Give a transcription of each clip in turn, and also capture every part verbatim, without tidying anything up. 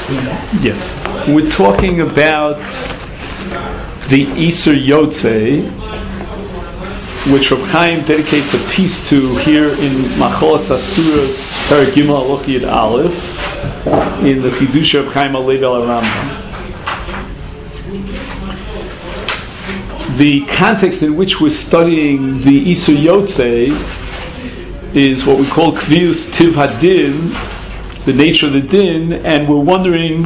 seen that. Yeah. We're talking about the Isur Yotzei, which Reb Chaim dedicates a piece to here in Macholas Asuras Perek Gimel Halacha Yud Aleph in the Chidush Reb Chaim Alev El Rambam. The context in which we're studying the Isur Yotzei is what we call Kvius Tiv Hadin, the nature of the din, and we're wondering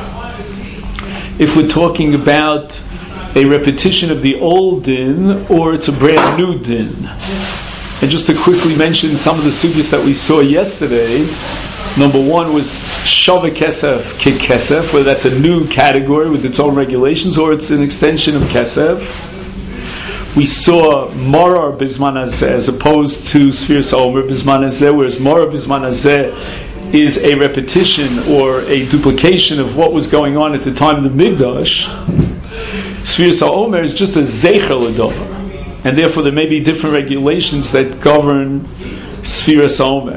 if we're talking about a repetition of the old din or it's a brand new din. And just to quickly mention some of the sugyas that we saw yesterday, number one was Shava Kesef Kit Kesef, whether that's a new category with its own regulations or it's an extension of Kesef. We saw Morar Bizman Hazeh as opposed to Sfiras HaOmer Bizman Hazeh, whereas Morar Bizman Hazeh is a repetition or a duplication of what was going on at the time of the Mikdash. Sfiras HaOmer is just a Zeicher L'Dover, and therefore there may be different regulations that govern Sfiras HaOmer.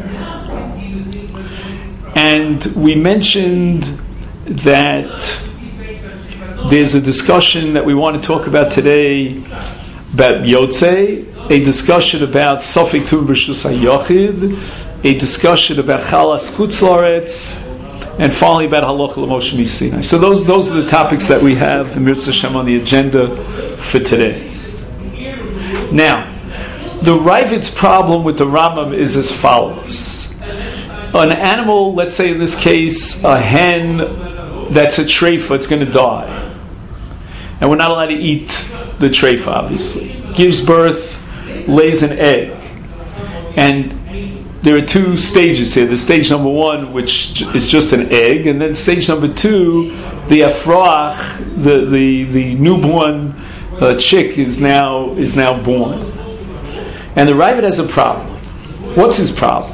And we mentioned that there's a discussion that we want to talk about today about Yotzei, a discussion about Sofek Tum B'Reshus HaYochid, a discussion about Chalas Chutz La'aretz, and finally about Halacha L'Moshe Misinai. So those those are the topics that we have in Mirza Hashem on the agenda for today. Now, the Ravid's problem with the Rambam is as follows. An animal, let's say in this case, a hen that's a treifa, it's going to die. And we're not allowed to eat the treifa, obviously. Gives birth, lays an egg. And there are two stages here. The stage number one, which is just an egg, and then stage number two, the afrach, the the, the newborn uh, chick is now is now born. And the Ravid has a problem. What's his problem?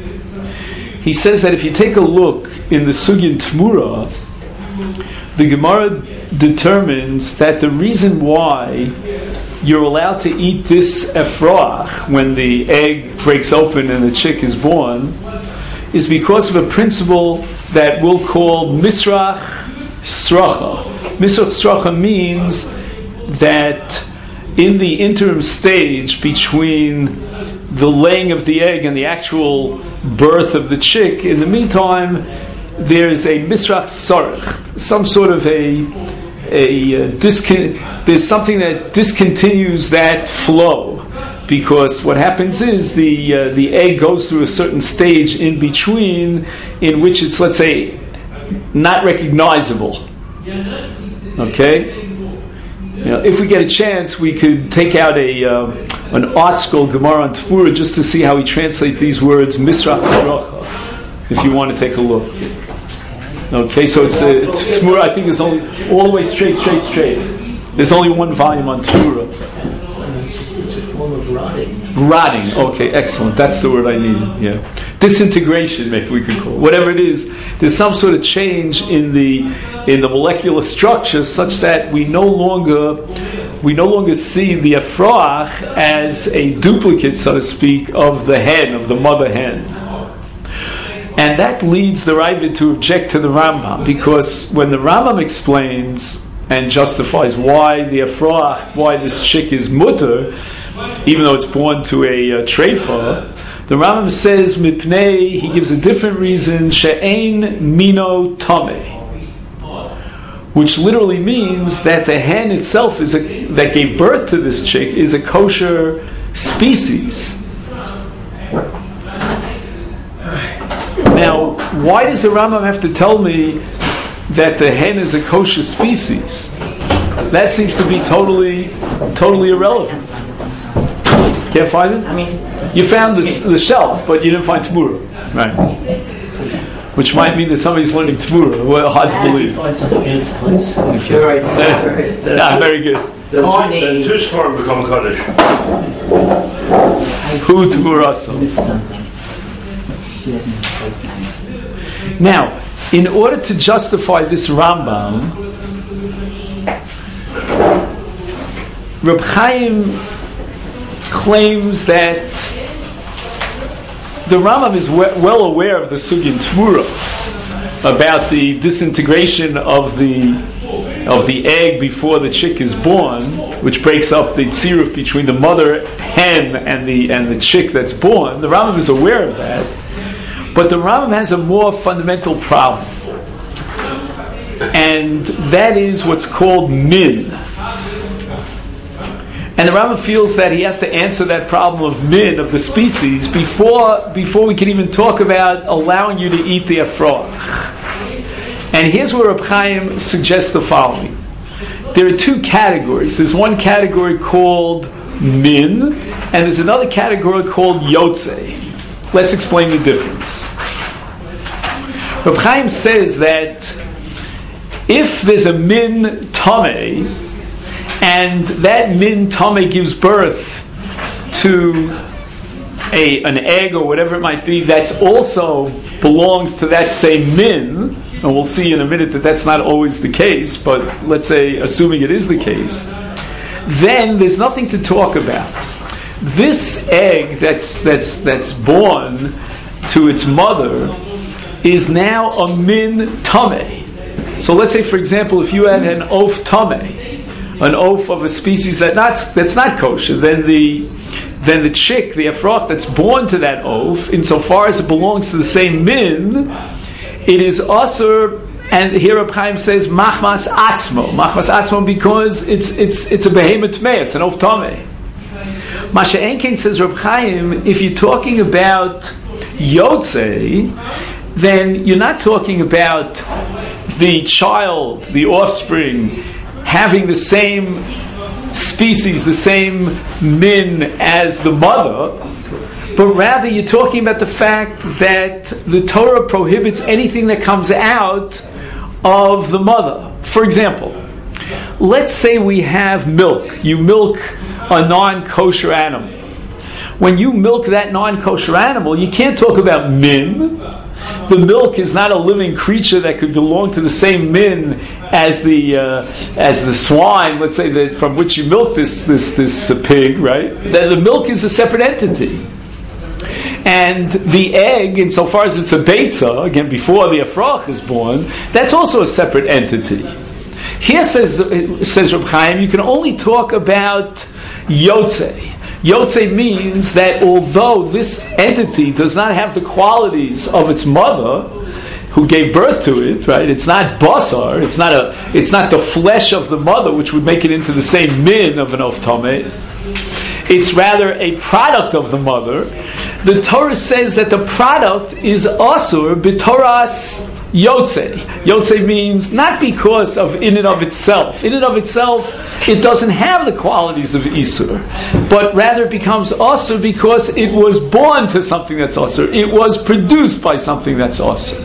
He says that if you take a look in the Sugyan Tmura, the Gemara determines that the reason why you're allowed to eat this efrach when the egg breaks open and the chick is born is because of a principle that we'll call misrach sracha. Misrach sracha means that in the interim stage between the laying of the egg and the actual birth of the chick, in the meantime, there's a misrach sarach, some sort of a a uh, discon- there's something that discontinues that flow, because what happens is the uh, the egg goes through a certain stage in between in which it's, let's say, not recognizable. Okay. You know, if we get a chance, we could take out a um, an art scroll Gemara on Tmura just to see how we translate these words misrach saracha. If you want to take a look. Okay, so it's, uh, it's Tmura. I think it's only all the way straight, straight, straight. There's only one volume on Tmura. It's a form of rotting. Rotting. Okay, excellent. That's the word I needed. Yeah, disintegration, maybe we could call it. Whatever it is, there's some sort of change in the in the molecular structure such that we no longer we no longer see the afrach as a duplicate, so to speak, of the hen, of the mother hen. And that leads the Ravid to object to the Rambam, because when the Rambam explains and justifies why the afrach, why this chick is mutter, even though it's born to a, a treifa, the Rambam says mipnei, he gives a different reason, she'ein mino tameh, which literally means that the hen itself is a, that gave birth to this chick is a kosher species. Now, why does the Rambam have to tell me that the hen is a kosher species? That seems to be totally, totally irrelevant. Can't find it? I mean, you found the, the shelf, but you didn't find Tmura, right? Which might mean that somebody's learning Tmura. Well, hard to believe. Find something in its place. You're right. Uh, nah, very good. The tush form becomes Kaddish. Who Tmura? Miss something. Now, in order to justify this Rambam, Reb Chaim claims that the Rambam is we- well aware of the Sugyan Tmura, about the disintegration of the of the egg before the chick is born, which breaks up the tziruf between the mother hen and the and the chick that's born. The Rambam is aware of that, but the Rambam has a more fundamental problem, and that is what's called min. And the Rambam feels that he has to answer that problem of min, of the species, before before we can even talk about allowing you to eat the afrach. And here's where Reb Chaim suggests the following. There are two categories. There's one category called min, and there's another category called yotze. Let's explain the difference. Reb Chaim says that if there's a min tameh, and that min tameh gives birth to a an egg or whatever it might be, that's also belongs to that same min, and we'll see in a minute that that's not always the case, but let's say, assuming it is the case, then there's nothing to talk about. This egg that's that's that's born to its mother is now a min tameh. So let's say, for example, if you had an oaf tameh, an oaf of a species that not that's not kosher, then the then the chick, the afrach that's born to that oaf, insofar as it belongs to the same min, it is asur. And here Reb Chaim says machmas atzmo, machmas atzmo, because it's it's it's a behemoth meh, it's an oaf tameh. Masha Enkein, says Reb Chaim, if you're talking about yotze, then you're not talking about the child, the offspring, having the same species, the same min as the mother, but rather you're talking about the fact that the Torah prohibits anything that comes out of the mother. For example, let's say we have milk. You milk a non-kosher animal. When you milk that non-kosher animal, you can't talk about min. The milk is not a living creature that could belong to the same min as the uh, as the swine, let's say, that from which you milk this this this uh, pig, right? That the milk is a separate entity, and the egg, insofar as it's a beitzah, again before the afrach is born, that's also a separate entity. Here says says Reb Chaim, you can only talk about yotze. Yotze means that although this entity does not have the qualities of its mother, who gave birth to it, right? It's not basar. It's not a. It's not the flesh of the mother, which would make it into the same min of an oaf tameh. It's rather a product of the mother. The Torah says that the product is asur b'toras yotze. Yotze means not because of in and of itself. In and of itself, it doesn't have the qualities of isur, but rather it becomes asur because it was born to something that's asur. It was produced by something that's asur.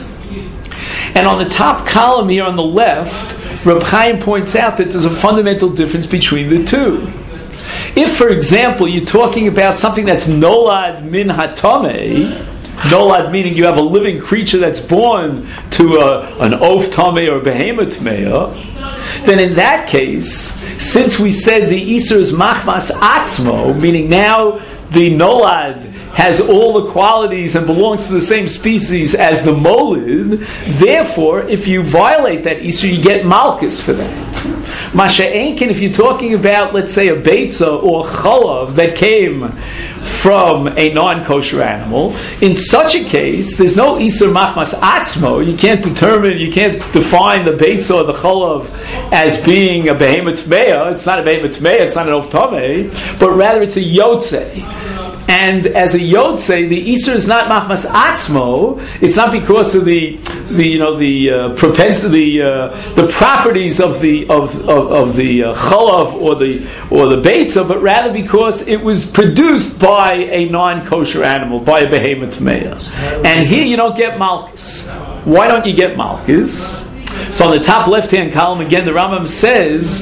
And on the top column here on the left, Reb Chaim points out that there's a fundamental difference between the two. If, for example, you're talking about something that's nolad min hatameh, nolad meaning you have a living creature that's born to a, an oaf tameh or a behemoth meah, then in that case, since we said the isur is machmas atzmo, meaning now the nolad has all the qualities and belongs to the same species as the molid, therefore, if you violate that isur, you get malchus for that. Masha Enkin, if you're talking about, let's say, a beitzah or chalav that came from a non-kosher animal, in such a case, there's no isur machmas atzmo. You can't determine, you can't define the beitzah or the chalav as being a behemoth meah. It's not a behemoth meah, it's not an oaf tameh, but rather it's a yotze. And as a yotze, the isur is not machmas atzmo. It's not because of the, the you know the uh, propensity, uh, the properties of the of of, of the uh, chalav or the or the beitzah, but rather because it was produced by a non-kosher animal, by a behemoth meah. And here you don't get malchus. Why don't you get malchus? So on the top left-hand column again, the Rambam says,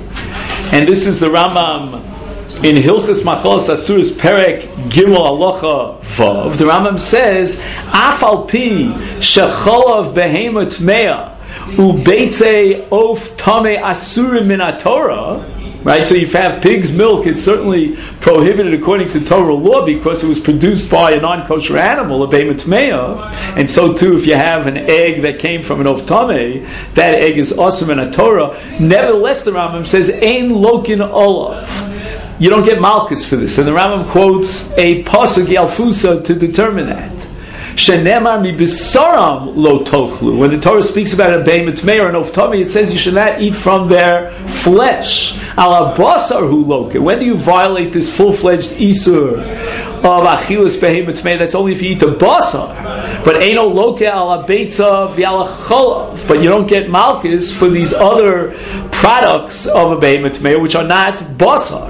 and this is the Rambam in Hilchos Machalos Asuros Perek Gimel Halacha Vav, the Rambam says, Af al pi shecholav behemoth meah u beitzei oaf tameh asurim min haTorah, Right? So if you have pig's milk, it's certainly prohibited according to Torah law because it was produced by a non-kosher animal, a behemoth tmeah. And so too, if you have an egg that came from an oftame, that egg is awesome in a Torah. Nevertheless, the Rambam says, Ein lokin olav. You don't get malchus for this. And the Rambam quotes a pasuk Yalfusa to determine that. Shenemar mi bisaram lo tochlu. When the Torah speaks about a behemoth tmeah or an oftami, it says you should not eat from their flesh. Ala basar hu loke. When do you violate this full-fledged isur of achilas behemoth tmeah? That's only if you eat the basar. But eino loke ala beitza v'ala cholav. But you don't get malchus for these other products of a behemoth tmeah, which are not basar.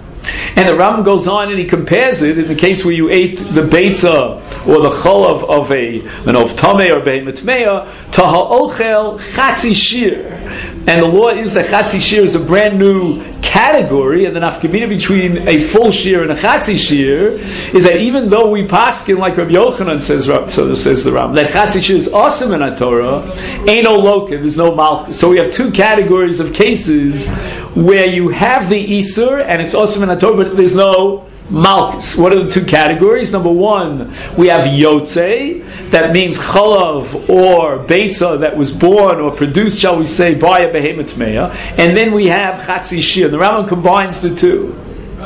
And the Ram goes on and he compares it in the case where you ate the beitza or the cholav of a an oftame or behemoth tmeah to ha'ochel chatzi shir. And the law is that chatzi shir is a brand new category, and the nafkamina between a full shir and a chatzi shir is that even though we paskin like Rabbi Yochanan says, so says the Ram, that chatzi shir is awesome in a Torah, ain't no loka, there's no malchus. So we have two categories of cases where you have the isur and it's awesome in a Torah, but there's no malchus. What are the two categories? Number one, we have yotze, that means chalav or beitza that was born or produced, shall we say, by a behemoth tmeah, and then we have chatzi shir. The Rambam combines the two.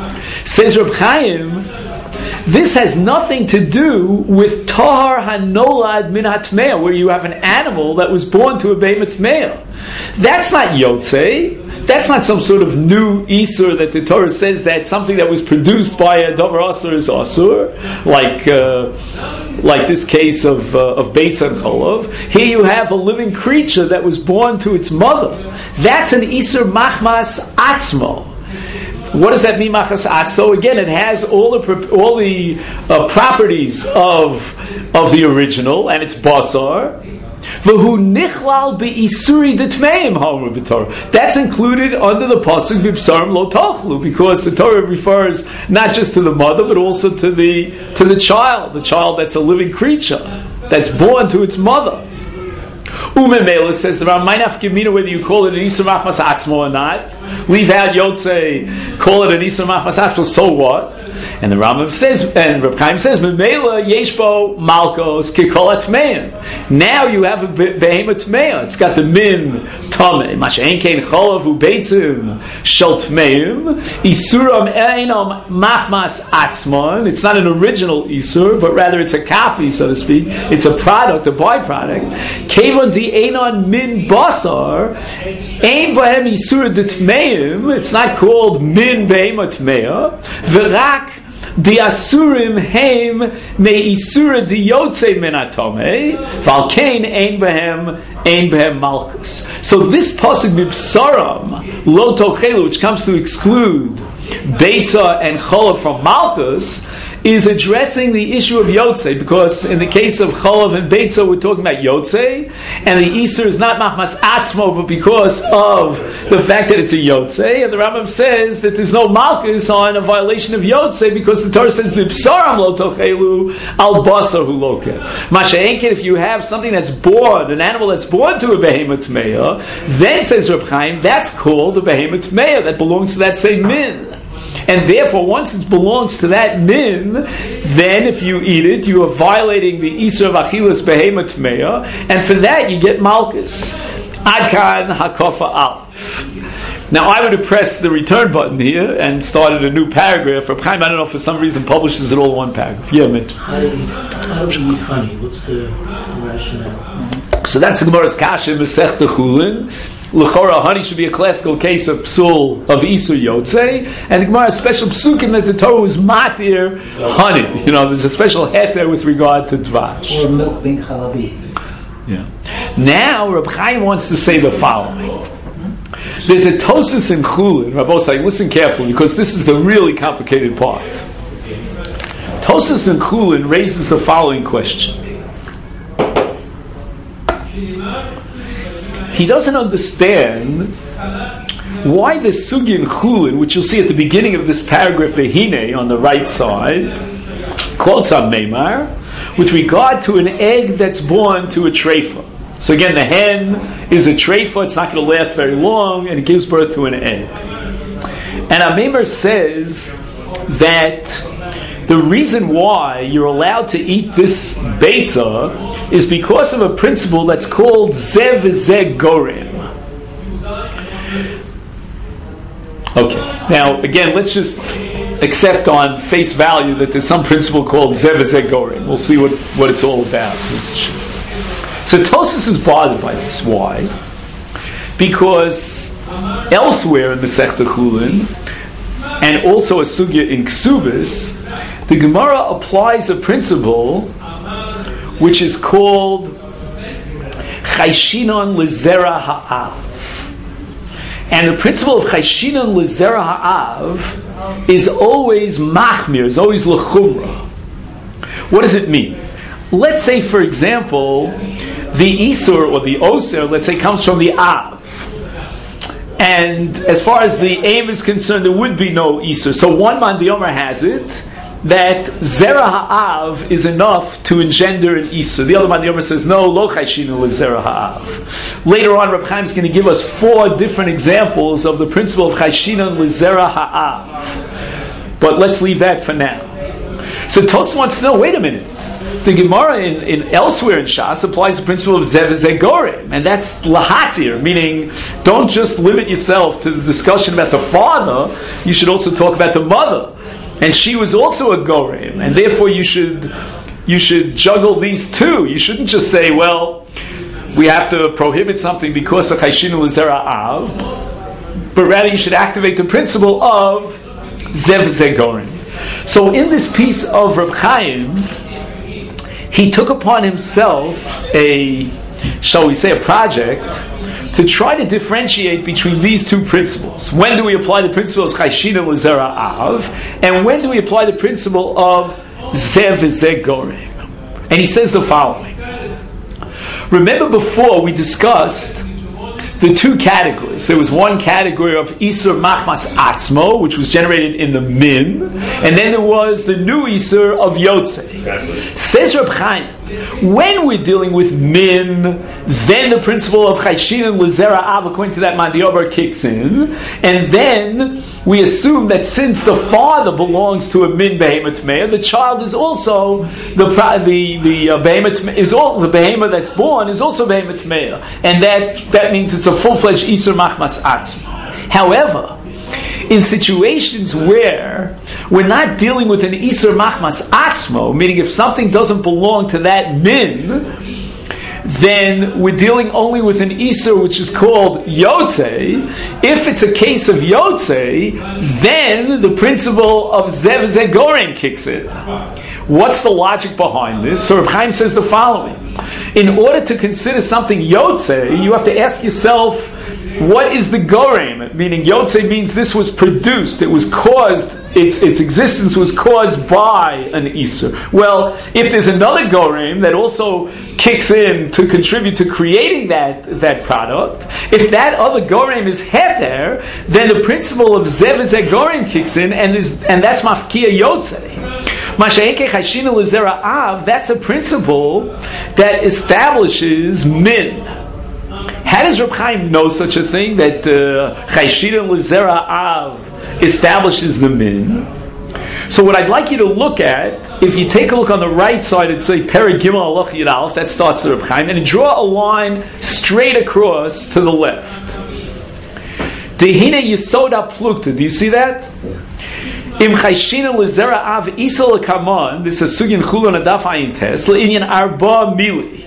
Says Reb Chaim, this has nothing to do with tahar hanolad min hatmeah, where you have an animal that was born to a behemoth tmeah. That's not yotze. That's not some sort of new isur that the Torah says that something that was produced by a davar asur is asur, like uh, like this case of uh, of beitza and cholav. Here you have a living creature that was born to its mother. That's an isur machmas atzmo. What does that mean, machmas atzmo? Again, it has all the all the uh, properties of of the original, and it's basar. V'hu nichlal be'isuri d'tmeim homer b'Torah. That's included under the pasuk b'bsarim lo tochlu, because the Torah refers not just to the mother but also to the to the child, the child that's a living creature that's born to its mother. Umemela says the Ram, whether you call it an Isur Machmas Atzmo or not, leave out Yotze, call it an Isur Machmas Atzmo, so what? And the Rambam says, and Reb Chaim says, Memela Yeshbo Malkos Kikolat Meim. Now you have a behemoth tmeah. It's got the min tameh. Mashen kein cholav ubeitzim shel tmeim. Isuram einam machmas atzmon. It's not an original isur, but rather it's a copy, so to speak. It's a product, a byproduct. Kevon di einon min basar. Ein bohem isur de tmeim. It's not called min behemoth tmeah. V'rak the asurim heim me isura di yotze min atome val kain ein behem ein behem malchus. So this pasuk b'psaram lo tochelu, which comes to exclude beitza and cholav from malchus, is addressing the issue of yotze, because in the case of cholav and beitza we're talking about yotze, and the isur is not machmas atzmo, but because of the fact that it's a yotze, and the Rambam says that there's no malchus on a violation of yotze because the Torah says b'psaram lo tochelu al basar hu loke. Masha'enken, if you have something that's born, an animal that's born to a behemoth tmeah, then says Reb Chaim, that's called a behemoth tmeah, that belongs to that same min. And therefore, once it belongs to that min, then if you eat it, you are violating the Isur of Achilas Behemoth Tmeah, and for that you get Malchus. Adkan Hakofa Aleph. Now I would have pressed the return button here and started a new paragraph. Reb Chaim, I don't know, for some reason publishes it all in one paragraph. Yeah, Mitch. How do you eat honey? What's the rationale? So that's the Gemara's Kasha Masechta Chulin. L'chora, honey should be a classical case of psul of Isur Yotze, and the Gemara has special psukim that the Torah was matir honey. You know, there's a special heter with regard to dvash. Or milk being chalavi. Yeah. Now, Reb Chaim wants to say the following. There's a Tosus in Chulin. Rabbi saying, listen carefully, because this is the really complicated part. Tosus in Chulin raises the following question. He doesn't understand why the sugi in Chulin, which you'll see at the beginning of this paragraph, Vehine, on the right side, quotes on Meimar, with regard to an egg that's born to a treifa. So again, the hen is a treifa, it's not going to last very long, and it gives birth to an egg. And Ameimer says that the reason why you're allowed to eat this beitza is because of a principle that's called Zev Zeh Gorem. Okay, now again, let's just accept on face value that there's some principle called Zev Zeh Gorem. We'll see what, what it's all about. So Tosfos is bothered by this. Why? Because elsewhere in the Masechta Chulin, and also a sugya in Ksubis, the Gemara applies a principle which is called Chayshinon Lezera Ha'av. And the principle of Chayshinon Lezera Ha'av is always machmir, is always l'chumra. What does it mean? Let's say, for example, the Isur or the Oser, let's say, comes from the Av. And as far as the aim is concerned, there would be no Isur. So one man the Omer has it that Zera Ha'av is enough to engender an Isur. The other man the Omer says, no, lo Chayshinu is Zera Ha'av. Later on, Reb Chaim is going to give us four different examples of the principle of Chayshinu Zera Ha'av. But let's leave that for now. So Tosfos wants to know, wait a minute. The Gemara in, in elsewhere in Shas applies the principle of Zev Zeh Gorem, and that's lahatir, meaning don't just limit yourself to the discussion about the father, you should also talk about the mother. And she was also a Gorem, and therefore you should you should juggle these two. You shouldn't just say, well, we have to prohibit something because of Chayshinu L'Zera Av, but rather you should activate the principle of Zev Zeh Gorem. So in this piece of Reb Chaim, he took upon himself a, shall we say, a project to try to differentiate between these two principles. When do we apply the principle of Chayshinu L'Zera Av, and when do we apply the principle of Zev Zeh Gorem? And he says the following. Remember before we discussed the two categories. There was one category of Isur Machmas Atzmo, which was generated in the Min, and then there was the new Isur of Yotzei. Says Reb Chaim, when we're dealing with Min, then the principle of Chayshinu L'Zera Av, according to that Mandiobar, kicks in, and then we assume that since the father belongs to a Min Behemoth Meir, the child is also the the the uh, Behemoth is all the Behemoth that's born is also Behemoth Meir, and that that means it's a full-fledged Isur Machmas Atzmo. However, in situations where we're not dealing with an Isur Machmas Atzmo, meaning if something doesn't belong to that Min, then we're dealing only with an Isur which is called Yotzei. If it's a case of Yotzei, then the principle of Zev Zeh Gorem kicks in. What's the logic behind this? So Reb Chaim says the following. In order to consider something Yotzei, you have to ask yourself, what is the Gorem? Meaning Yotzei means this was produced, it was caused, its its existence was caused by an Isur. Well, if there's another Gorem that also kicks in to contribute to creating that, that product, if that other Gorem is Heter, then the principle of Zev Zeh Gorem kicks in, and is and that's Mafkia Yotzei. Masha'enke Chayshinu L'Zera Av, that's a principle that establishes Min. How does Reb Chaim know such a thing, that Chayshinu L'Zera Av establishes the Min? So what I'd like you to look at, if you take a look on the right side, it's a Perek Gimel Halach Yud Aleph, that starts the Reb Chaim, and draw a line straight across to the left. Dehine Yisoda Plukta, do you see that? Im Chayshinu L'Zera Av Isa L'Kamon, this is Sugin Chulon Adaf Ayin Tes, L'Inyan Arba Mili.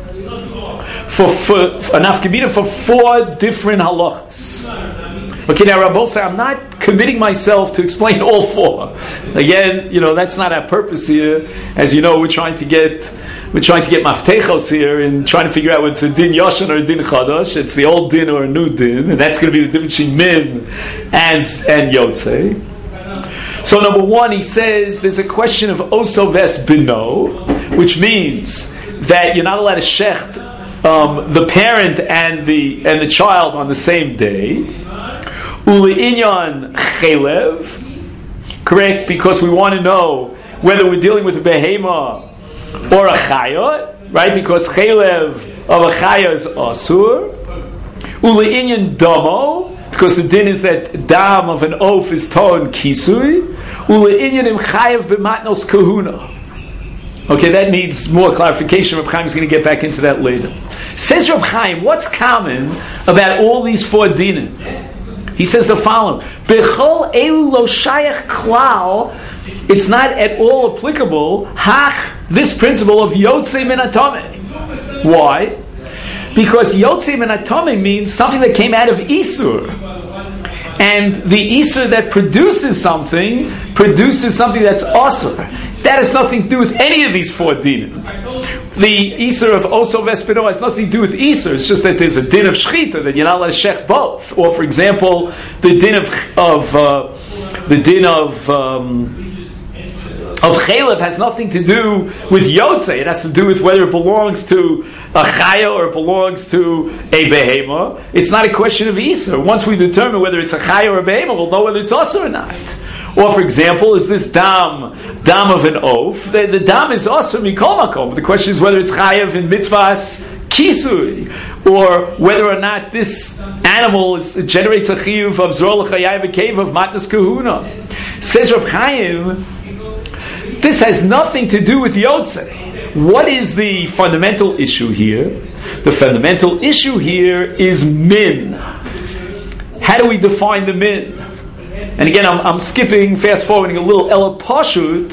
For, for, for an afkabina for four different halachas. Okay, now Rabbi say I'm not committing myself to explain all four. Again, you know, that's not our purpose here. As you know, we're trying to get we're trying to get maftechos here and trying to figure out whether it's a din yoshan or a din chadash. It's the old din or a new din, and that's going to be the difference between min and and yotzei. So number one, he says there's a question of osoves bino, which means that you're not allowed to shecht Um, the parent and the and the child on the same day. Uli'inyan chelev, correct? Because we want to know whether we're dealing with a behema or a chaya, right? Because chelev of a chaya is asur. Uli'inyan damo, because because the din is that dam of an oaf is ton kisui, ule'inyanim chayev b'matnos kahuna. Okay, that needs more clarification. Reb Chaim is going to get back into that later. Says Reb Chaim, what's common about all these four dinim? He says the following: Bechol elu lo shayach klal. It's not at all applicable. Hach, this principle of yotzei min hatomei. Why? Because yotzei min hatomei means something that came out of isur, and the isur that produces something produces something that's asur. That has nothing to do with any of these four dinim. The isur of oso vespino has nothing to do with isur. It's just that there's a din of shchita that you're not allowed to shech both. Or, for example, the din of of uh, the din of um, of chalev has nothing to do with yotzei. It has to do with whether it belongs to a chaya or it belongs to a behema. It's not a question of isur. Once we determine whether it's a chaya or a behema, we'll know whether it's asur or not. Or, for example, is this dam dam of an oaf? The, the dam is asur mikol makom. The question is whether it's chayav in mitzvahs kisui, or whether or not this animal is, generates a chiyuv of zrol chayav v'kev of matnas kahuna. Says Reb Chaim, this has nothing to do with yotzei. What is the fundamental issue here? The fundamental issue here is min. How do we define the min? And again, I'm, I'm skipping, fast forwarding a little. Ela Pashut,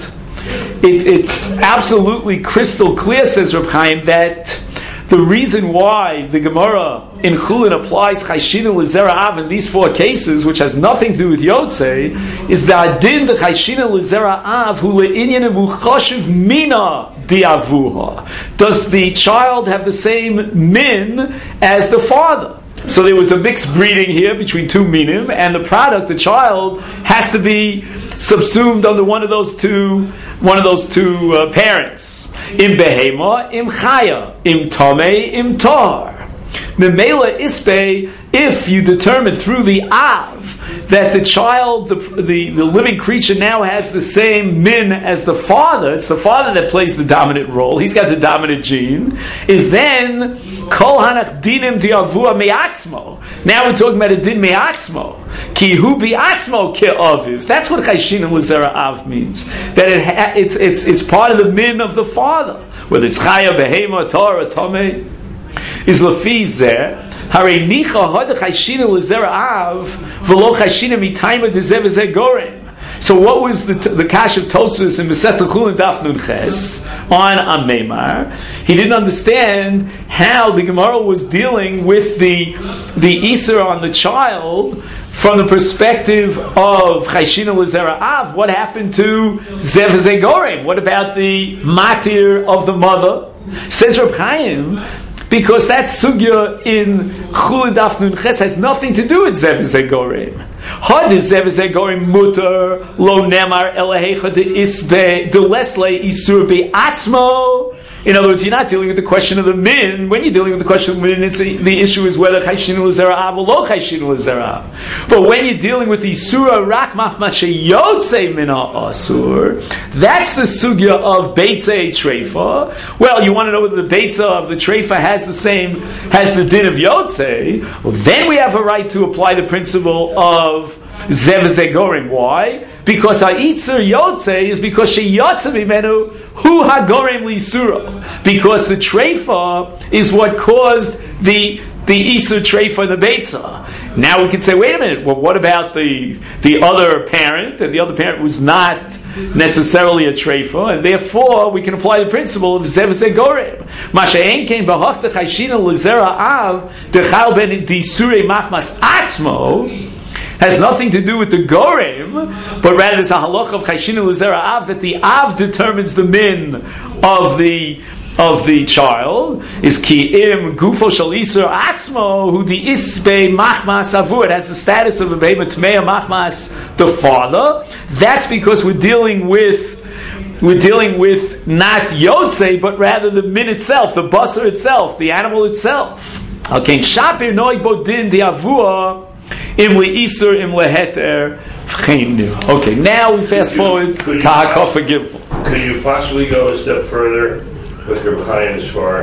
it, it's absolutely crystal clear, says Reb Chaim, that the reason why the Gemara in Chulin applies Chayshina L'Zera Av in these four cases, which has nothing to do with Yotzei, is the Adin the Chayshina L'Zera Av hu le'inyan v'choshev mina di'avuha. Does the child have the same min as the father? So there was a mixed breeding here between two minim, and the product, the child, has to be subsumed under one of those two, one of those two uh, parents. Im behema, im chaya, im tomei, im tar. Memela ispe, if you determine through the av that the child, the, the, the living creature now has the same min as the father, it's the father that plays the dominant role, he's got the dominant gene, is then kol hanach dinim diavua me'atzmo. Now we're talking about a din me'atzmo. Ki hu bi'atzmo ke'aviv. That's what chayshin and l'zera av means. That it ha- it's, it's, it's part of the min of the father. Whether it's chaya, behema, tar, or tomei. Is lafi zeh harei nicha hada chayshina l'zera av v'lo chayshina mitayma d'zeh v'zeh gorem. So what was the the kash of Tosfos in Masechet Chulin Daf Nun Ches on Ameimar? He didn't understand how the Gemara was dealing with the the Isser on the child from the perspective of Chayshina L'Zera Av. What happened to Zeh v'zeh gorem? What about the matir of the mother? Says Reb Chaim, because that sugya in Chulin Daf Nun Ches has nothing to do with Zeh v'zeh gorem. Had is Zeh v'zeh gorem mutar lo nemar elahecha de isbe de lesle isur be'atzmo. In other words, you're not dealing with the question of the min. When you're dealing with the question of the min, it's a, the issue is whether chayshin l'zera av or lo chayshin l'zera av. But when you're dealing with the isura rak machma sheyotzei min ha'asur, that's the sugya of beitzei treifa. Well, you want to know whether the beitzah of the treifa has the same, has the din of yotzei. Well, then we have a right to apply the principle of Zeh v'zeh gorem. Why? Because ha'itzer yotzei is because she yotze mimenu hu ha'gorem li'isura. Because the treifa is what caused the the isur treifa and the beitzah. Now we can say, wait a minute. Well, what about the the other parent? And the other parent was not necessarily a treifa, and therefore we can apply the principle of Zeh v'zeh gorem. Masha ein kein b'hachta chayshina l'zera av dechal ben disurei machmas atzmo. Has nothing to do with the gorem, but rather it's a halach of chayshinu l'zera av that the av determines the min of the of the child. Is ki im gufo shel isur atzmo hu di isbe machmas avur. It has the status of a behema tmeya machmas the father. That's because we're dealing with we're dealing with not yotzei, but rather the min itself, the basar itself, the animal itself. Okay, shapir noig bodin di avua. Im le'isur, im le'heter, v'cheinu. Okay, now we fast forward to Ha'akaf Gimel. Could you possibly go a step further with your Chaim's far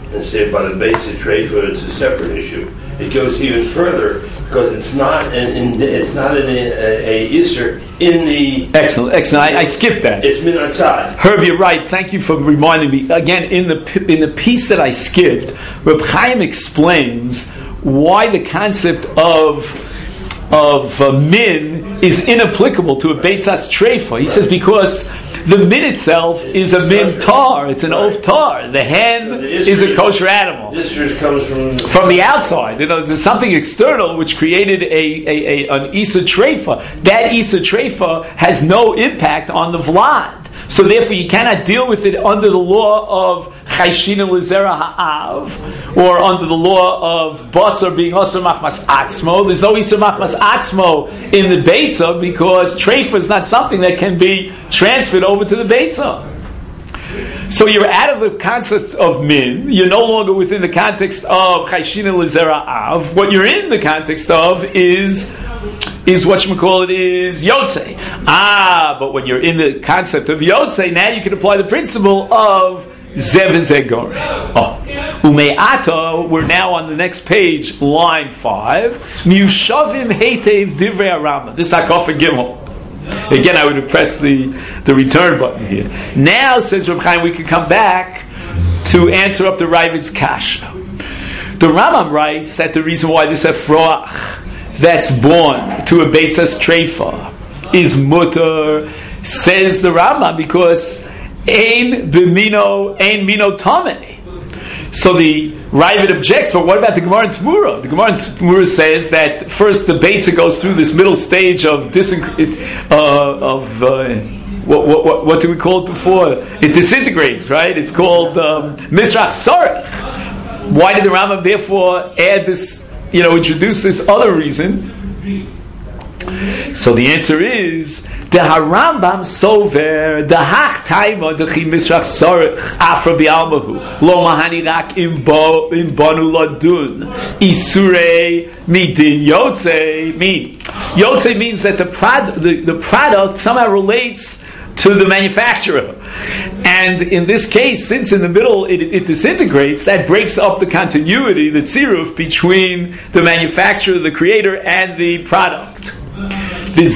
and say by the basic treifa it's a separate issue. It goes even further because it's not an, in, it's not an, a, a isser in the excellent excellent. I, I skipped that. It's min atzad. Herb, you're right. Thank you for reminding me again. In the in the piece that I skipped, Reb Chaim explains why the concept of of uh, min is inapplicable to a beitzas treifa. He says because the min itself is a min tar. It's an right. Of tar. The hen so the is a kosher animal. This comes from from the outside. You know, there's something external which created a, a, a an isa treifa. That isa treifa has no impact on the vlad. So therefore, you cannot deal with it under the law of chayshina lezera ha'av, or under the law of basar being osar machmas atzmo. There's no isar machmas atzmo in the beitza because treifa is not something that can be transferred over to the beitza. So you're out of the concept of min. You're no longer within the context of chayshina lezera ha'av. What you're in the context of is is what you call it is yotzei. Ah, but when you're in the concept of yotzei, now you can apply the principle of zev zegor. Oh, ume'ata. We're now on the next page, line five. Miushavim heitev divrei Rambam. This is Hakafa Gimel. Again, I would have pressed the, the return button here. Now, says Reb Chaim, we can come back to answer up the Ravid's kasha. The Rambam writes that the reason why this efroach that's born to a beitzas treifa is mutter, says the Rambam, because ein b'mino ein mino tameh. So the Ravid objects, but what about the Gemara in Tmura? The Gemara in Tmura says that first the Beitzah goes through this middle stage of disin- uh, of uh, what, what, what do we call it before? It disintegrates, right? It's called um, Misrach Sarech. Why did the Rambam therefore add this, you know, introduce this other reason? So the answer is the Harambam sover the hach taima the chi misrach sarich afra bialmahu lo mahani rak im bo im banu ladun isurei midin yotze mi yotze means that the prod the, the product somehow relates to the manufacturer, and in this case, since in the middle it, it disintegrates, that breaks up the continuity, the tziruf between the manufacturer, the creator, and the product. That's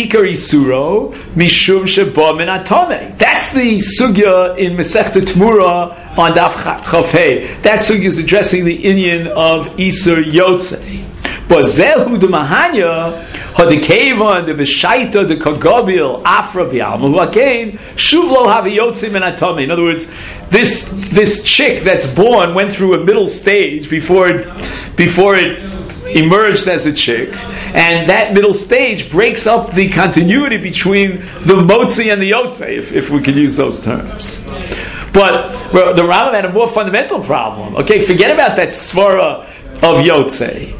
the sugya in Masechta Tmura on Daf Chafei. That sugya is addressing the inyan of Isur Yotzei. But Zehu the Mahanya, Hadikeva, the Veshaita, the Kogobil, Afra Bialma, who again, Shuvlo Havi Yotzei Menatome. In other words, this this chick that's born went through a middle stage before it, before it emerged as a chick, and that middle stage breaks up the continuity between the Motzi and the Yotzei, if, if we can use those terms. But well, the Rambam had a more fundamental problem. Okay, forget about that svara of Yotzei.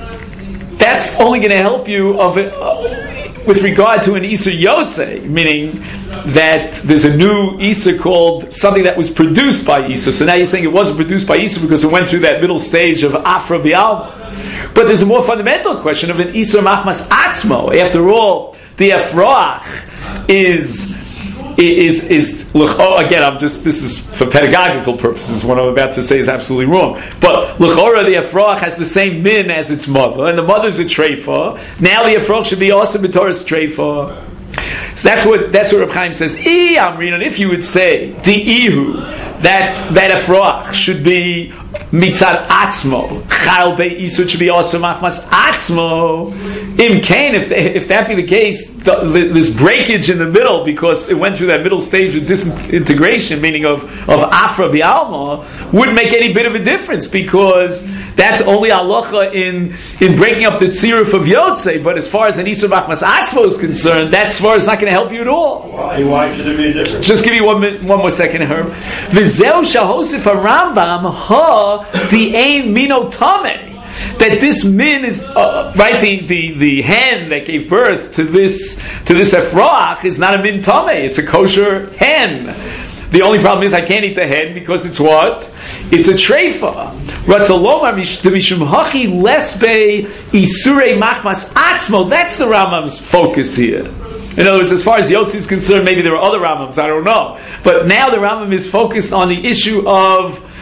That's only going to help you of it, uh, with regard to an Isur Yotzei, meaning that there's a new Isur called something that was produced by Isur. So now you're saying it wasn't produced by Isur because it went through that middle stage of Afra Bialma. But there's a more fundamental question of an Isur Machmas Atzmo. After all, the Efroach is is is oh, again. I'm just this is for pedagogical purposes. What I'm about to say is absolutely wrong. But l'chora, the Efroach has the same min as its mother, and the mother's a treifa. Now the Efroach should be also b'toras treifa. So that's what that's what Reb Chaim says. I Amrinon, if you would say the ihu that that Efroach should be mitzad atzmo, chal bei isur should be also machmas atzmo. Im kain, if if that be the case, the, this breakage in the middle because it went through that middle stage of disintegration, meaning of of afra bialma, wouldn't make any bit of a difference because that's only halacha in in breaking up the tziruf of yotzei. But as far as an isur machmas atzmo is concerned, that svara is not going to help you at all. Why? Why should it be a difference? Just give me one minute, one more second, Herb. V'zeu shahosif Rambam ha the ein mino tameh. That this min is uh, right. The, the the hen that gave birth to this to this efroach is not a min tameh. It's a kosher hen. The only problem is I can't eat the hen because it's what? It's a treifa. Ratzalomar mishum hachi lesbe isurei machmas atzmo. That's the Rambam's focus here. In other words, as far as Yotzi is concerned, maybe there are other Rambams, I don't know. But now the Rambam is focused on the issue of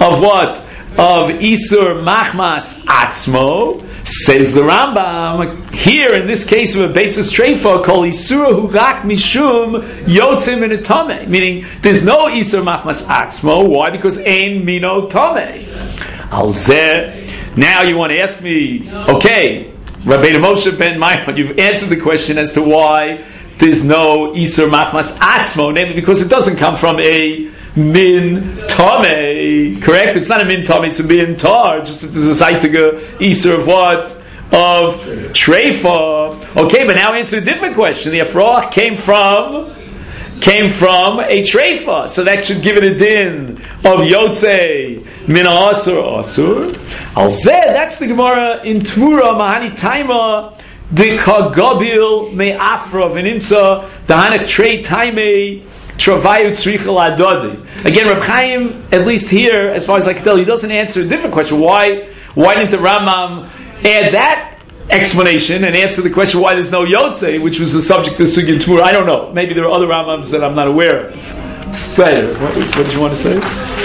of what? Of Isur Machmas Atzmo, says the Rambam, here in this case of a Beitzah Streifa, Kol Isur Hu Rak Mishum Yotzim in a Tomei, meaning there's no Isur Machmas Atzmo. Why? Because Ein Mino Tomei. Al Zeh. Now you want to ask me, okay, Rabbeinu Moshe ben Maimon, you've answered the question as to why there's no Isur Machmas Atzmo, namely because it doesn't come from a Min Tomei, correct? It's not a Min Tomei, it's a Min Tar, just that there's a Saitiga Isur of what? Of Treifa. Okay, but now answer a different question. The Afrach came from came from a Treifa, so that should give it a din of Yotzei Min Asur Asur. Al Zeh, that's the Gemara in Tmura Mahani Taima the Kagabil Me Afra V'Nimsa Dahanak Trei Taimei Travayu Tzrichel Adodi. Again, Reb Chaim, at least here, as far as I can tell, he doesn't answer a different question. Why? Why didn't the Rambam add that explanation and answer the question why there's no Yotzei, which was the subject of Sugya Tmura? I don't know. Maybe there are other Rambams that I'm not aware of. Go ahead. What, what did you want to say?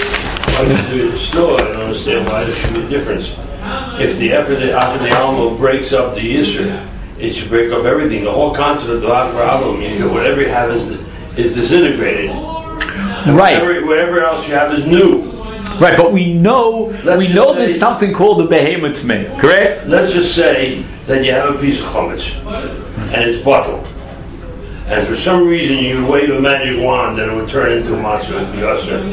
Still, I don't understand why there should be a difference. If the after the after the Alma breaks up the Yisr, it should break up everything. The whole concept of the after Alma means that whatever you have is is disintegrated. And right. Whatever, whatever else you have is new. Right, but we know Let's we know say, there's something called the behemoth tmei, correct? Let's just say that you have a piece of chametz and it's bottled, and for some reason you wave a magic wand and it would turn into a matzah and be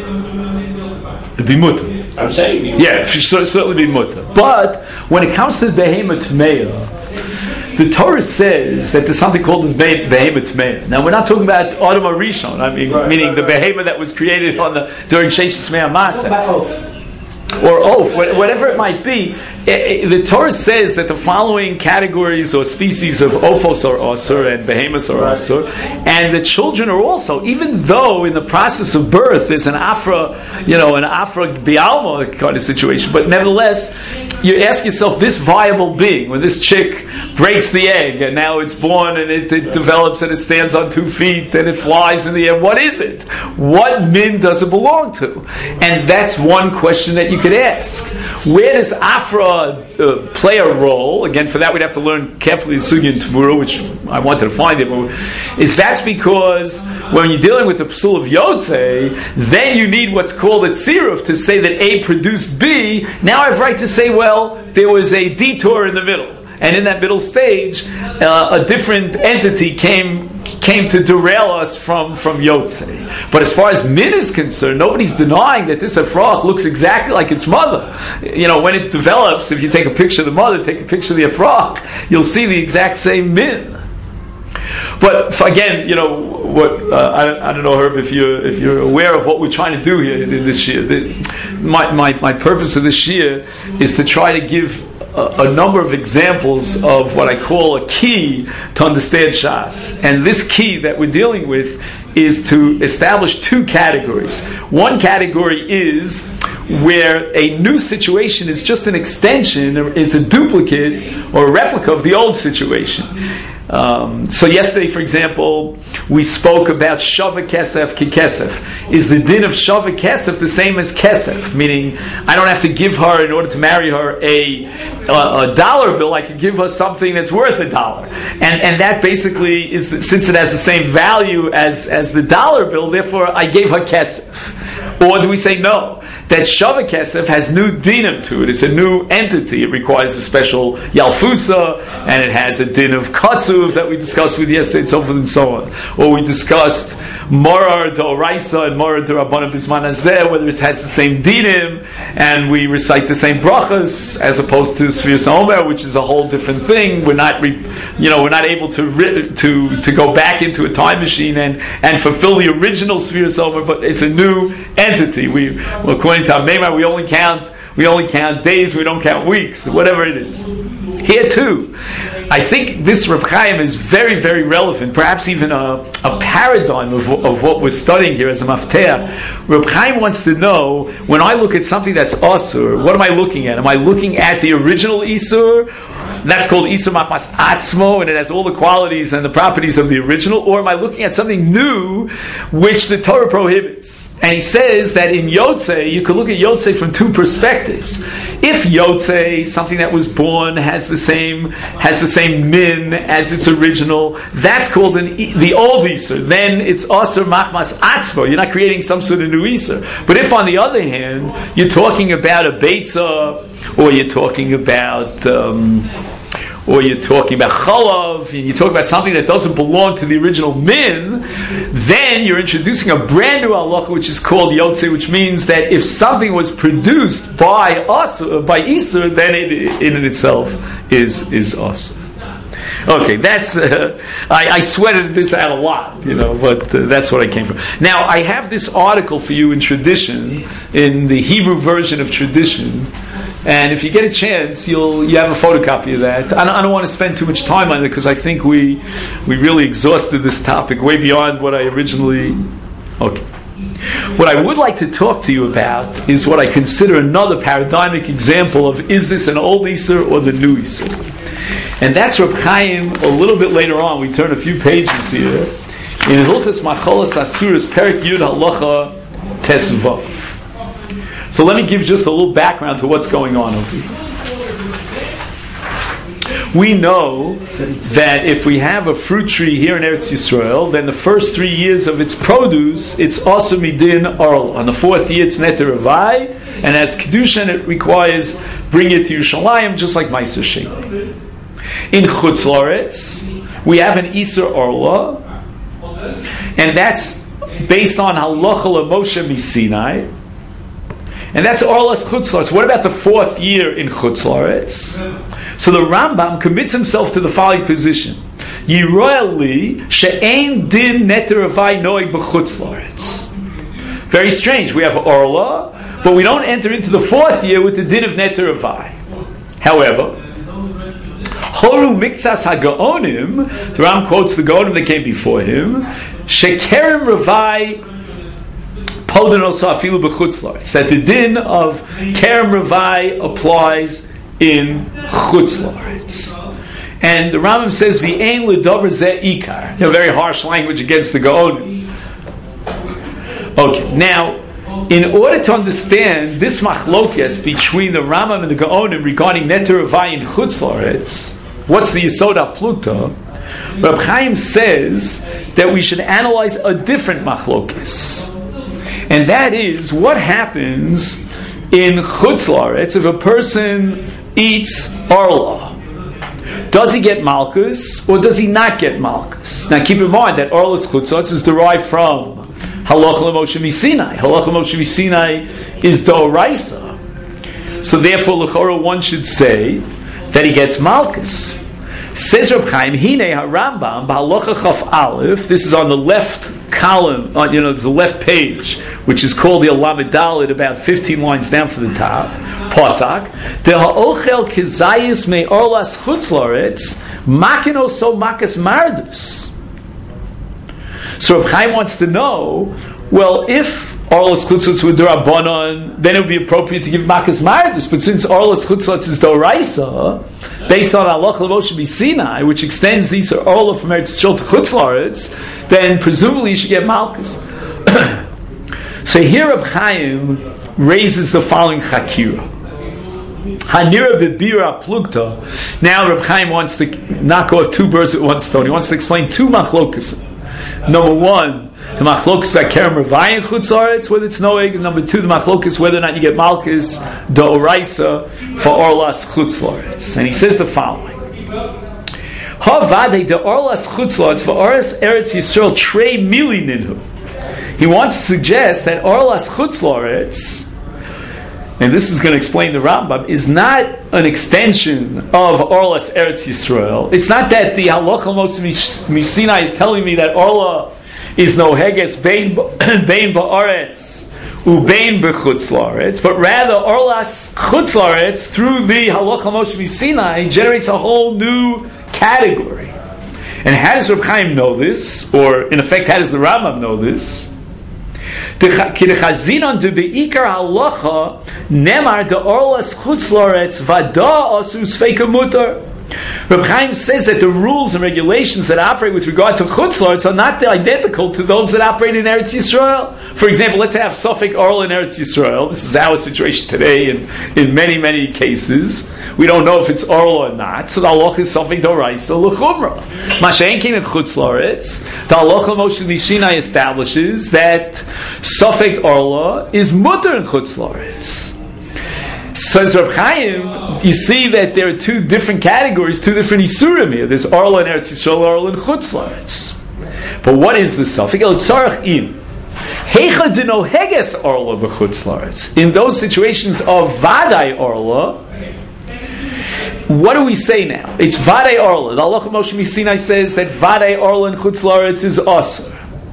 usher. It'd be mutter. I'm saying, yeah, it should certainly be mutter. But when it comes to the behemoth tmei, the Torah says that there's something called this behemoth tmei. Now we're not talking about Adam Rishon. I mean, right, meaning right, the right. behemoth that was created on the during Sheshes Mei Hamasa. Or oath, whatever it might be, the Torah says that the following categories or species of ophos are asur and behemoths are asur, and the children are also, even though in the process of birth there's an afra, you know, an afra bialma kind of situation, but nevertheless, you ask yourself, this viable being, when this chick breaks the egg and now it's born and it, it develops and it stands on two feet and it flies in the air, what is it? What min does it belong to? And that's one question that you could ask. Where does Afra uh, play a role? Again, for that we'd have to learn carefully the Sugya and Tmura, which I wanted to find it. But is that's because when you're dealing with the Psul of Yotzei, then you need what's called a tziruf to say that A produced B. Now I have right to say, well, there was a detour in the middle. And in that middle stage, uh, a different entity came came to derail us from, from Yotzei. But as far as Min is concerned, nobody's denying that this Efrach looks exactly like its mother. You know, when it develops, if you take a picture of the mother, take a picture of the Efrach, you'll see the exact same Min. But again, you know, what uh, I, I don't know, Herb, if you're if you're aware of what we're trying to do here in this year. The, my, my my purpose of this year is to try to give a, a number of examples of what I call a key to understand Shas. And this key that we're dealing with is to establish two categories. One category is where a new situation is just an extension, or is a duplicate or a replica of the old situation. Um, so yesterday, for example, we spoke about Shava Kesef Ki Kesef. Is the din of Shava Kesef the same as Kesef? Meaning, I don't have to give her, in order to marry her, a, a, a dollar bill. I can give her something that's worth a dollar. And and that basically is, the, since it has the same value as, as the dollar bill, therefore I gave her Kesef. Or do we say no? That Shava Kesef has new dinim to it. It's a new entity. It requires a special Yalfusa, and it has a din of Katsuv that we discussed with yesterday, and so forth and so on. Or we discussed Morar D'Oraisa and Morar D'Rabbanan Bisman Hazeh, whether it has the same dinim, and we recite the same brachas, as opposed to Sfiras Omer, which is a whole different thing. We're not, re, you know, we're not able to to to go back into a time machine and, and fulfill the original Sfiras Omer, but it's a new entity. We, well, according to Amemar, we only count we only count days, we don't count weeks, whatever it is. Here too, I think this Reb Chaim is very, very relevant, perhaps even a, a paradigm of, of what we're studying here as a mafteah. Reb Chaim wants to know, when I look at something that's asur, what am I looking at? Am I looking at the original isur? That's called isur machmas atzmo, and it has all the qualities and the properties of the original, or am I looking at something new which the Torah prohibits? And he says that in Yotzei, you could look at Yotzei from two perspectives. If Yotzei, something that was born, has the same has the same min as its original, that's called an, the old Isur. Then it's Asur Machmas Atzmo. You're not creating some sort of new Isur. But if, on the other hand, you're talking about a Beitza, or you're talking about... Um, or you're talking about chalav, and you talk about something that doesn't belong to the original min, then you're introducing a brand new halacha, which is called yotzei, which means that if something was produced by us, by Isur, then it in and itself is is us. Okay, that's uh, I, I sweated this out a lot, you know, but uh, that's what I came from. Now, I have this article for you in Tradition, in the Hebrew version of Tradition. And if you get a chance, you'll you have a photocopy of that. I don't, I don't want to spend too much time on it because I think we we really exhausted this topic way beyond what I originally. Okay. What I would like to talk to you about is what I consider another paradigmic example of, is this an old Isur or the new Isur? And that's Reb Chaim. A little bit later on, we turn a few pages here in Hilchos Macholos Asuros, Perek Yud Halacha Tesvav. So let me give just a little background to what's going on over here. We know that if we have a fruit tree here in Eretz Yisrael, then the first three years of its produce, it's also midin orl. On the fourth year, it's neter avai, and as kedushin, it requires bring it to Yerushalayim, just like Meiser Sheikh. In Chutz La'aretz, we have an Isur Orla, and that's based on Halacha Moshe Misinai. And that's Orlas Chutz La'aretz. What about the fourth year in Chutz La'aretz? So the Rambam commits himself to the following position: Yiroeli she'ein din neter avai noig b'chutz la'aretz. Very strange. We have Orla, but we don't enter into the fourth year with the din of neter avai. However, Horu miktsas ha'gaonim, the Ram quotes the Gaonim that came before him, shekerem ravai that the din of Kerem Ravai applies in Chutz La'aretz. And the Rambam says, V'ein l'dover zeh ikar. You know, very harsh language against the Gaonim. Okay, now, in order to understand this machlokes between the Rambam and the Gaonim regarding Neter Ravai in Chutz La'aretz, what's the Yesod HaPluta? Reb Chaim says that we should analyze a different machlokes. And that is, what happens in Chutz La'aretz if a person eats Orla? Does he get Malkus or does he not get Malkus? Now keep in mind that Orla's Chutz La'aretz is derived from Halacha L'Moshe Misinai. Halacha L'Moshe Misinai is D'Oraisa. So therefore, L'chora, one should say that he gets Malkus. Says Reb Chaim, Hine HaRambam, B'Halacha Chaf Aleph, this is on the left column, on, you know, the left page, which is called the Alamed Dalet, about fifteen lines down from the top, Pasak, De Ha'ochel Kizayis Me Orlas Chutz La'aretz, Makino So Makas Mardus. So Reb Chaim wants to know, well, if Orlas Chutz La'aretz were D'Rabbanan, then it would be appropriate to give Makas Mardus, but since Orlas Chutz La'aretz is D'Oraisa, based on Halacha L'Moshe Misinai, which extends these Orla from Eretz Yisrael to Chutz La'aretz, then presumably you should get Malkus. So here Reb Chaim raises the following Chakira. Hanira B'Bira Plugta. Now Reb Chaim wants to knock off two birds with one stone. He wants to explain two machlokas. Number one, the machlokas that Kerem Ravai in Chutz La'aretz, whether it's noeg, and number two, the machlokas whether or not you get Malkus D'Oraisa for Orlas Chutz La'aretz. And he says the following: Havadei D'Orlas Chutz La'aretz for Orlas Eretz Yisrael Trei Mili Ninhu. He wants to suggest that Orlas Chutz La'aretz, and this is going to explain the Rambam, is not an extension of Orlas Eretz Yisrael. It's not that the Halacha L'Moshe Misinai is telling me that Orla is no heges bein bein ba'aretz ubein b'chutz la'aretz, but rather Orlas Chutz La'aretz through the Halacha Moshe Misinai generates a whole new category. And how does Reb Chaim know this? Or in effect, how does the Rambam know this? Kidechazinon de beikar halacha nemar de Orlas Chutz La'aretz vada asu sveika mutar. Reb Chaim says that the rules and regulations that operate with regard to Chutz La'aretz are not identical to those that operate in Eretz Yisrael. For example, let's have Sofek Orla in Eretz Yisrael. This is our situation today in, in many, many cases. We don't know if it's Orla or not. So the halacha is Sofek Doraisa L'chumra. Mashen Kein in Chutz La'aretz, the halacha Moshe Mishinai establishes that Sofek Orla is mutter in Chutz La'aretz. Says Reb Chaim, you see that there are two different categories, two different Isurim here. There's Orla in Eretz Yisrael, Orla in Chutz La'aretz. But what is the Sofek? El Tzarech Im. Heicha dino heges Orla b'Chutz La'aretz. In those situations of Vadai Orla, what do we say now? It's Vadai Orla. The Halacha Moshe Misinai says that Vadai Orla in Chutz La'aretz is Asur.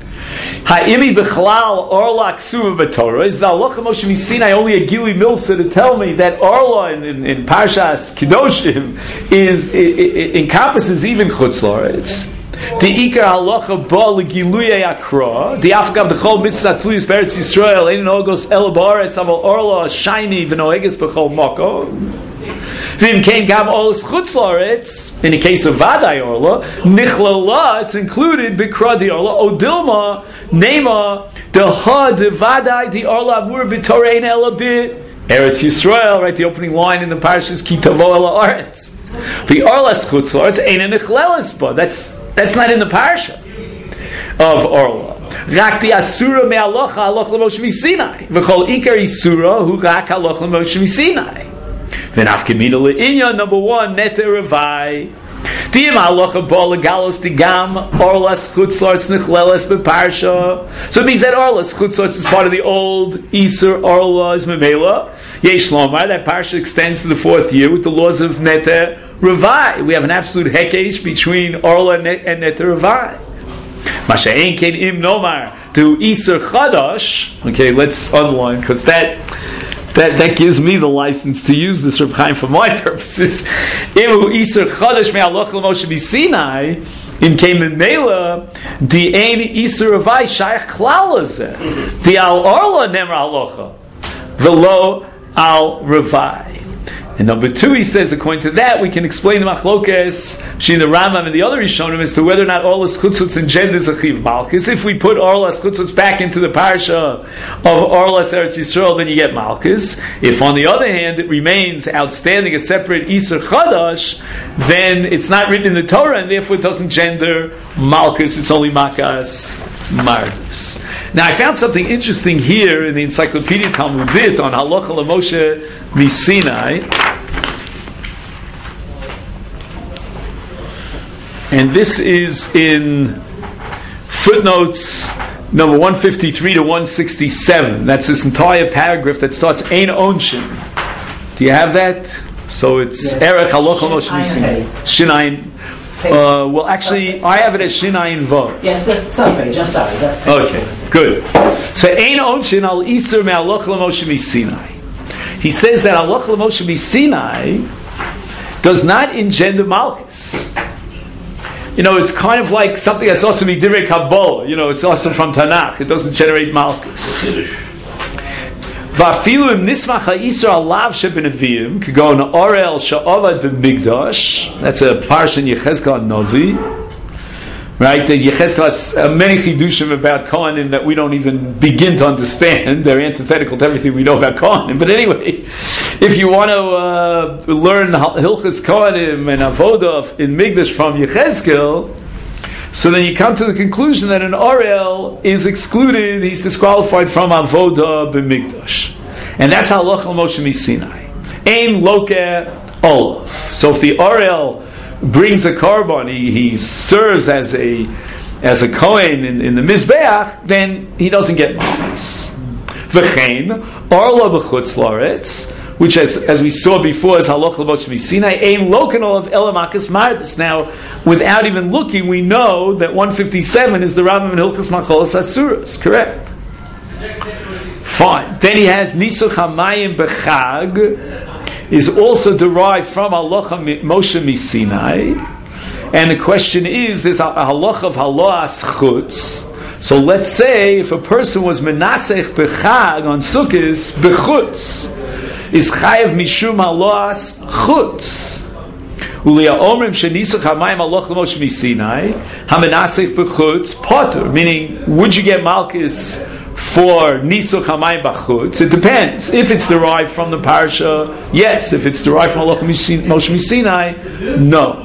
Ha'imi b'chalal Orla Ksuma b'Torah. Is the Halacha Moshe Misinai only a Gili Milsa to tell me that Orla in, in, in Parshas Kedoshim is, it, it encompasses even Chutz La'aretz? The Ikar Halacha Ba L'Giluyei Akra. The Afgab D'chol Mitzvah Tluyus B'Eretz Yisrael Ein Nogos El Ba'aretz Aval Orla Shiny V'Noeges B'chol Moko. V'im Kein Gam Olas Chutz La'aretz. In the case of Vadai Orla, Nichlala, it's included B'Kradi Orla. Odilma Nema Deha De Vadai De Orla Amur B'Torah Ein Ela B'Eretz Yisrael. Right, the opening line in the parashas Ki Tavo Ela Aretz. The Orlas Chutz La'aretz Ein Nichlelas Ba. That's That's not in the parsha of Orla. Rak the Asura me Alocha Aloch L'Moshe Misinai. V'chol Ikar Isura hu Rak Aloch L'Moshe Misinai. V'nafkamina le'inya number one Neter Revai. Dim Alocha Bo Legalos Digam Orlas Chutz La'aretz Nichleles B'Parsha. So it means that Orlas Chutz La'aretz is part of the old Isur Orla is Memela. Yesh Lomar, that parsha extends to the fourth year with the laws of Neter Revai. We have an absolute hekesh between Orla and Neter Revai. Masha'en Kein Im Nomar to Isur Chadash. Okay, let's underline because that that that gives me the license to use this Reb Chaim for my purposes. Imu Isur Chadash me Aloch L'Moshe Misinai in Kein Mela the Ein Isur Revai Shaykh Klal Hazeh the Al Orla Nemar Alocha V'lo Al Revai. And number two, he says, according to that, we can explain the machlokes between the Rambam and the other Rishonim as to whether or not Orlas Chutzotz engenders a Chiv Malchus. If we put Orlas Chutzotz back into the parsha of Orlas Eretz Yisrael, then you get Malchus. If, on the other hand, it remains outstanding, a separate Isur Chadash, then it's not written in the Torah, and therefore it doesn't gender Malchus. It's only Makas Mardus. Now, I found something interesting here in the Encyclopedia Talmudit on Halacha L'Moshe Misinai. And this is in footnotes number one fifty-three to one sixty-seven. That's this entire paragraph that starts Ein Onshin. Do you have that? So it's Erech Halacha L'Moshe Misinai. Shinayin. Uh, well, actually, I have it as Shinayin Vav. Yes, that's the same page. I'm sorry. That, okay, good. So Ein Onshin Al Isur Me Halacha L'Moshe Misinai. He says that Halacha L'Moshe Misinai does not engender Malchus. You know, it's kind of like something that's also Midivrei Kabbalah. You know, it's also from Tanakh. It doesn't generate Malchus. Va'afilu im nismach ha'isur alav shebenavim could go on Orel she'ovad b'migdash. That's a parsha in Yechezkel Novi. Right? That Yechezkel has uh, many chidushim about Kohanim that we don't even begin to understand. They're antithetical to everything we know about Kohanim. But anyway, if you want to uh, learn Hilchas Kohanim and Avodah in Migdash from Yechezkel, so then you come to the conclusion that an Orel is excluded, he's disqualified from Avodah b'Migdash. And that's Halacha L'Moshe Misinai. Ein Loke Olav. So if the Orel brings a korban, he, he serves as a as a Kohen in, in the Mizbeach, then he doesn't get Malchus. V'chein, Orla b'chutz la'aretz, which as, as we saw before is Halacha L'Moshe Misinai, ein loken of Elamakas Mardus. Now, without even looking, we know that one fifty-seven is the Rambam in Hilchas Macholas Asuras, correct? Fine. Then he has Nisuch HaMayim B'chag, is also derived from Halacha Moshe Misinai. And the question is, there's a Halacha of Halas Chutz. So let's say if a person was Menasech B'chag on Sukkos B'chutz, is Chayev Mishum Halas Chutz. Ulia omrim shenisach hamayim aloch l'Moshe misinai hamenasech b'chutz potter. Meaning, would you get malchus for nisuch hamayim b'chutz? It depends. If it's derived from the parsha, yes. If it's derived from aloch Moshe misinai, no.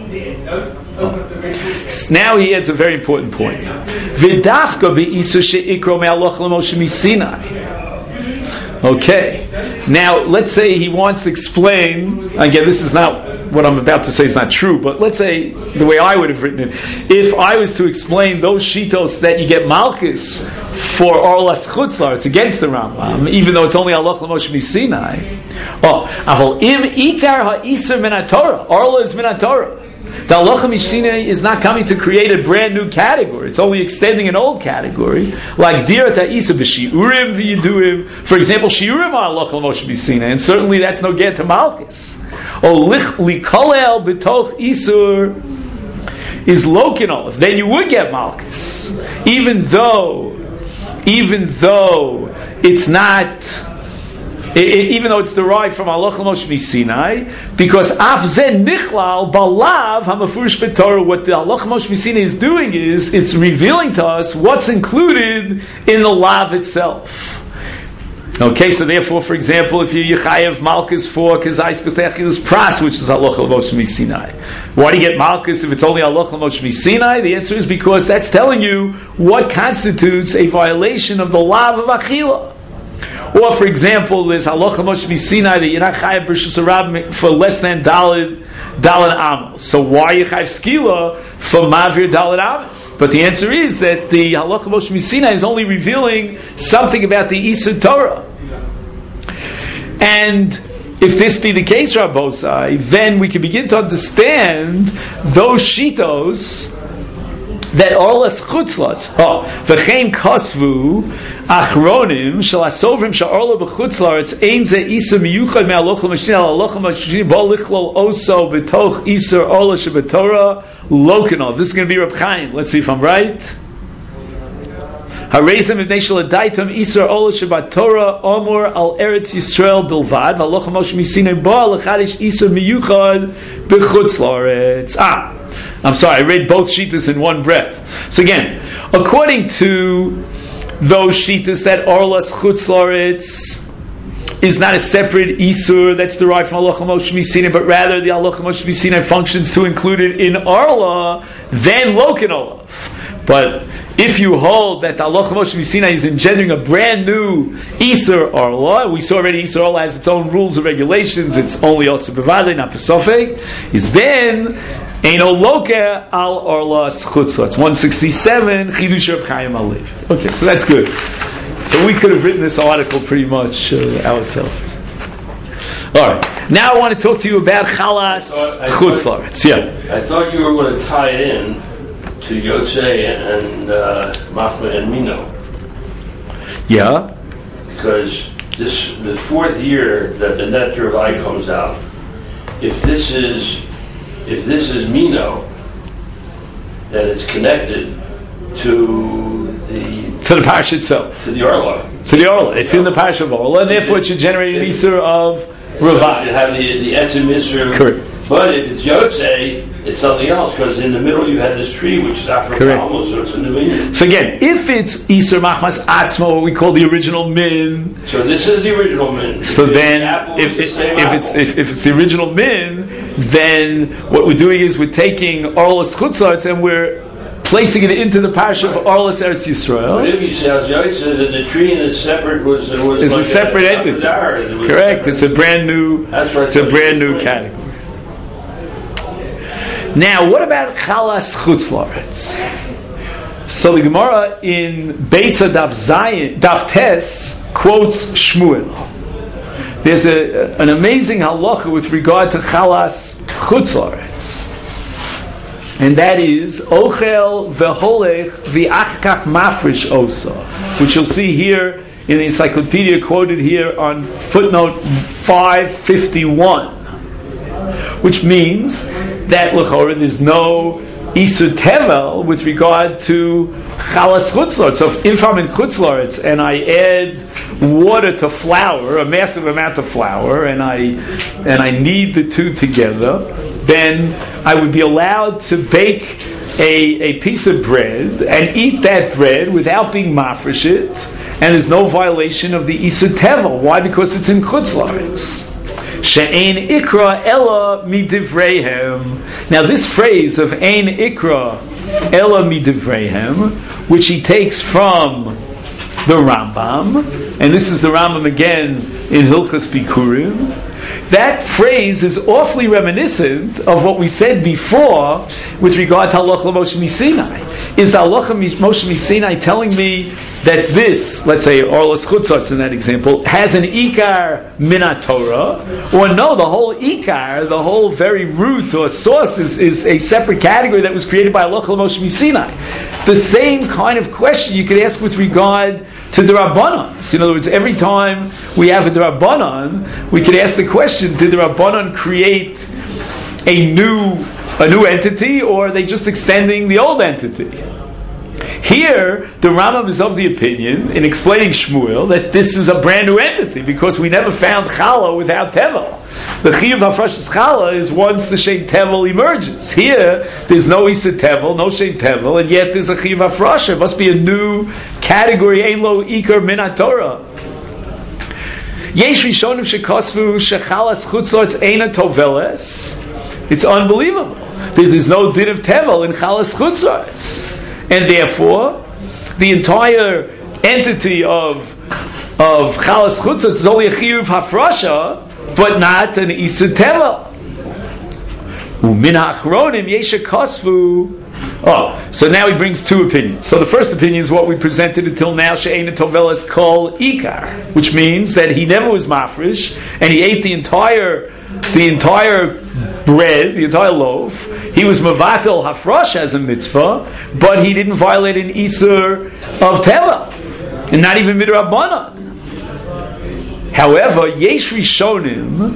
Oh. Now he adds a very important point. V'dafka be'isur she'ikro me'aloch l'Moshe misinai. Okay. Now, let's say he wants to explain, again, this is not, what I'm about to say is not true, but let's say, the way I would have written it, if I was to explain those shitos that you get malchus for Orlas Chutzlar, it's against the Rambam, even though it's only Aloch L'Moshe Misinai. Oh, Aval im ikar ha'isur min haTorah. Orla is min haTorah. The Aloch Mishina is not coming to create a brand new category. It's only extending an old category. Like Dirat Ha'isa b'Shiurim v'Yiduim. For example, Shiurim are Aloch Moshe Mishina, and certainly that's no get to Malchus. Or Likolel b'Toch Isur is Lokinol. Then you would get Malchus. Even though, even though it's not... It, it, even though it's derived from Aloch Moshe Misinai, because Af Zen Nichlal Balav Hamafurish B'Torah, what the Aloch Moshe Misinai is doing is it's revealing to us what's included in the Lav itself. Okay, so therefore, for example, if you Yechayev Malchus for Kazais B'Techilus Pras, which is Aloch Moshe Misinai, why do you get Malchus if it's only Aloch Moshe Misinai? The answer is because that's telling you what constitutes a violation of the Lav of Achila. Or, for example, there's halacha Moshe Misinai that you're not chayav b'rishus harab for less than daled daled amos. So why you chayav skila for mavir daled amos? But the answer is that the halacha Moshe Misinai is only revealing something about the Isur Torah. And if this be the case, Rabbosai, then we can begin to understand those shitos that Orlas Chutzlot. Oh, v'chein kosvu achronim shel asovrim shel Orla b'chutzlaretz ein ze isur miyuchad me'aloch l'mashin al aloch l'mashin bo lichlol oso b'toch isur Orla shebetorah lokanov. This is going to be Reb Chaim. Let's see if I'm right. Hareizem ibnei shel adaitam isur Orla shebetorah omor al Eretz Yisrael bilvad v'aloch Moshe Misinai bo l'chadish isur miyuchad b'chutzlaretz. Ah. I'm sorry, I read both shitas in one breath. So again, according to those shitas that Orlas Chutzlaretz is not a separate Isur that's derived from Aloch Moshe Misinai, but rather the Aloch Moshe Misinai functions to include it in Orla, then Lokin Olav. But if you hold that the Aloch Moshe Misinai is engendering a brand new Isur Orla, we saw already Isur Orla has its own rules and regulations, it's only also Bevadei, not Pesofek, is then Eino Loke al Orlas Chutzla. It's one sixty-seven, Chidush Reb Chaim Alev. Okay, so that's good. So we could have written this article pretty much uh, ourselves. Alright, now I want to talk to you about Chalas Chutzlaretz. Yeah. I thought you were going to tie it in to Yotzei and uh, Machma and Mino. Yeah. Because this, the fourth year that the Netter of I comes out, if this is If this is Mino, then it's connected to the to the parsha itself, to the Orla, to the Orla. It's in the parsha of Orla, and therefore it should generate an Isur of Ravai. You have the the Etzim Isur. Correct. But if it's Yotzei, it's something else, because in the middle you had this tree, which is after Palmos, so it's in the vineyard. So again, if it's Isur Machmas Atzmo, what we call the original min. So this is the original min. So if then, the if, the if, if it's if, if it's the original min, then what we're doing is we're taking Orlas Chutzlaretz and we're placing it into the parsha of Orlas Eretz Yisrael. But if you say Yotzei, that the tree in a separate was was it's like a separate a, entity. A it Correct. It's a brand new. That's right. It's a brand new category. Now, what about Chalas Chutzlaretz? So the Gemara in Beitza Daf Zayin, Daf Tes quotes Shmuel. There's a, an amazing halacha with regard to Chalas Chutzlaretz, and that is Ochel v'holech v'achkach mafresh osa, which you'll see here in the encyclopedia quoted here on footnote five fifty-one, which means that l'chora there's no Isur Tevel with regard to Chalas Chutzlaretz. So if I'm in Chutzlaretz and I add water to flour, a massive amount of flour, and I and I knead the two together, then I would be allowed to bake a, a piece of bread and eat that bread without being mafresh it, and there's no violation of the Isur Tevel. Why? Because it's in Chutz La'aretz. She'ein ikra ella midivreihem. Now this phrase of ein ikra ella midivreihem, which he takes from the Rambam, and this is the Rambam again in Hilchos Bikurim, that phrase is awfully reminiscent of what we said before with regard to Halacha Moshe Misinai. Is the Halacha Moshe Misinai telling me that this, let's say Orlos Chutzos in that example, has an Ikar Minat Torah, or no, the whole Ikar, the whole very root or source is, is a separate category that was created by Halacha Moshe Misinai? The same kind of question you could ask with regard to the Rabbanon. So in other words, every time we have a Rabbanon, we could ask the question, did the Rabbanon create a new a new entity, or are they just extending the old entity? Here, the Rambam is of the opinion, in explaining Shmuel, that this is a brand new entity, because we never found Chala without Tevel. The Chiyuv HaFrashas Chala is once the Shein Tevel emerges. Here, there's no Isur Tevel, no Shein Tevel, and yet there's a Chiyuv HaFrashas. It must be a new category, Ein Lo Ikar Min Torah. Yesh Rishonim Shekosvu Shechalas Chutzlortz Eina Toveles. It's unbelievable. There's no din of Tevel in Chalas Chutzlortz. And therefore, the entire entity of of Chalas Chutzlortz is only a Chiyuv Hafrasha, but not an Isur Tevel. Umin Hachronim Yesha Kosvu. Oh, so now he brings two opinions. So the first opinion is what we presented until now, She'ein Tovel is Kol Ikar, which means that he never was mafresh, and he ate the entire the entire bread, the entire loaf. He was Mavatel Hafrosh as a mitzvah, but he didn't violate an Isur of Tevel, and not even Midrabanan. However, Yesh Rishonim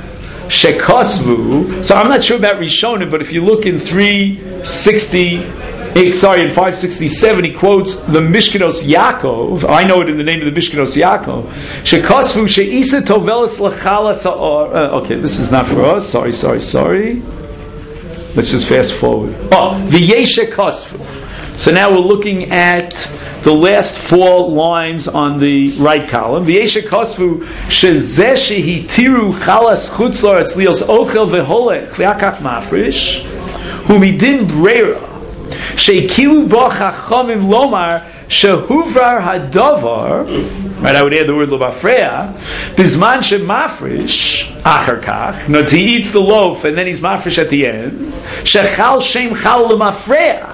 Shekosvu. So I'm not sure about Rishonim, but if you look in three sixty, sorry, in five sixty-seven, he quotes the Mishkenos Yaakov. I know it in the name of the Mishkenos Yaakov. Shekosvu she'isa tovelis lachala sa'or. Okay, this is not for us. Sorry, sorry, sorry. Let's just fast forward. Oh, v'yesh shekosvu. So now we're looking at the last four lines on the right column. V'yesha kosvu shezeh shehitiru chalas chutz la'aretz lios ochel v'holech v'akach mafresh humidin breira shekilu bo chachamim lomar shehuvrar hadavar. Right, I would add the word lomafreya. Bizman shemafresh achar kach. No, he eats the loaf and then he's mafresh at the end. Shechal shem chal lomafreya.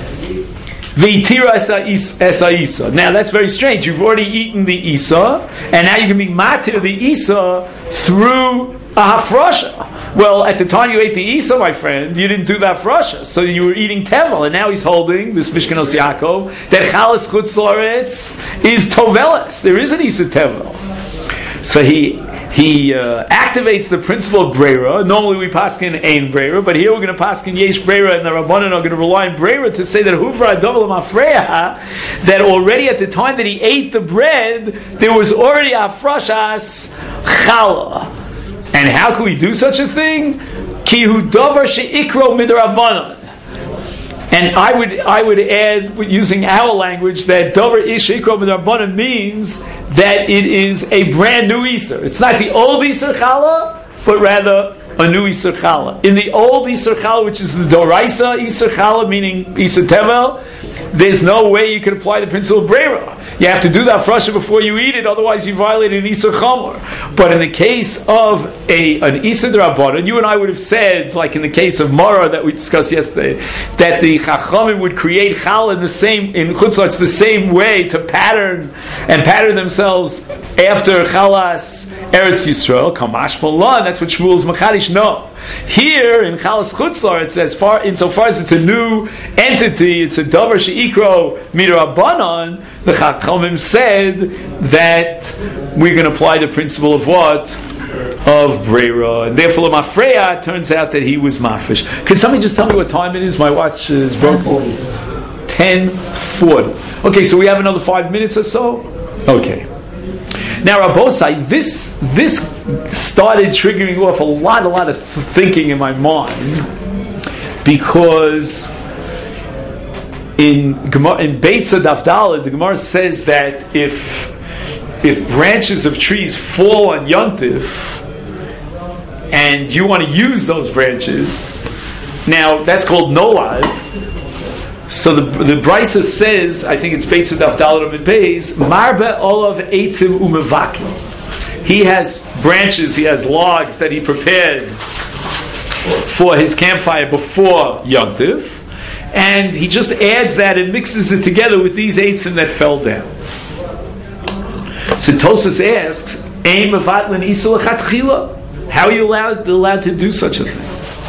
Now that's very strange. You've already eaten the Isa, and now you can be matir the Isa through a hafrasha. Well, at the time you ate the Isa, my friend, you didn't do the hafrasha, so you were eating Tevel, and now he's holding this Mishkenos Yaakov that Chalas Chutz La'aretz is Toveles. There is an Isa Tevel. So he he uh, activates the principle of Breira. Normally we paskin Ein Breira, but here we're going to paskin Yesh Breira, and the Rabbanan are going to rely on Breira to say that Huvra Dovel Mafreya, that already at the time that he ate the bread, there was already a Frashas Chala. And how can we do such a thing? Ki hu davar she'ikro midrabanan. And I would I would add, using our language, that davar ish ikro midrabanan means that it is a brand new Isur. It's not the old Isur Chala, but rather a new Isur Chala. In the old Isur Chala, which is the Doraisa Isur Chala, meaning Isur Tevel, there's no way you can apply the principle of Breira. You have to do that frasha before you eat it, otherwise you violate an Isur Chamor. But in the case of a an Isur D'Rabbanan, you and I would have said, like in the case of Mara that we discussed yesterday, that the Chachamim would create Chala in the same, in Chutz La'aretz, the same way to pattern, and pattern themselves after Chalas Eretz Yisrael, Kamash Malan, that's what Shmuel's Machadish know. Here in Chalas Chutz La'aretz, as far insofar as it's a new entity, it's a davar she'ikro midrabanan. The Chachamim said that we're going to apply the principle of what? Of Breira, and therefore Mafreya turns out that he was mafresh. Can somebody just tell me what time it is? My watch is broken. ten forty. Okay, so we have another five minutes or so. Okay. Now, Rabbosai, this this started triggering off a lot, a lot of thinking in my mind, because in Gemara, in Beitza Daf Daled, the Gemara says that if if branches of trees fall on Yontif and you want to use those branches, now that's called Nolad. So the the Brisa says, I think it's Beitza Daf Daled Amid Beis, Marbe Olav Eitzim Umevaki. He has branches, he has logs that he prepared for his campfire before Yontif, and he just adds that and mixes it together with these eitzim that fell down. So Tosas asks, Ein mevatlin isa lechatchila? How are you allowed, allowed to do such a thing?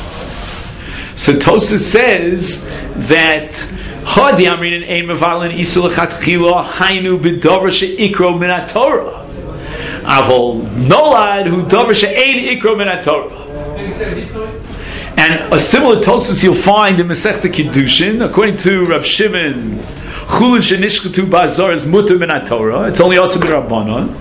So Tosas says that Hadi Amrin Ein mevatlin isa lechatchila hainu b'davar she'ikro min haTorah. Avol nolad hu davar she'ein ikro min haTorah. And a similar Tosas you'll find in Masechta Kiddushin, according to Rav Shimon, Chulin shenishchatu ba'azar is mutar min haTorah. It's only also b'Rabbanan.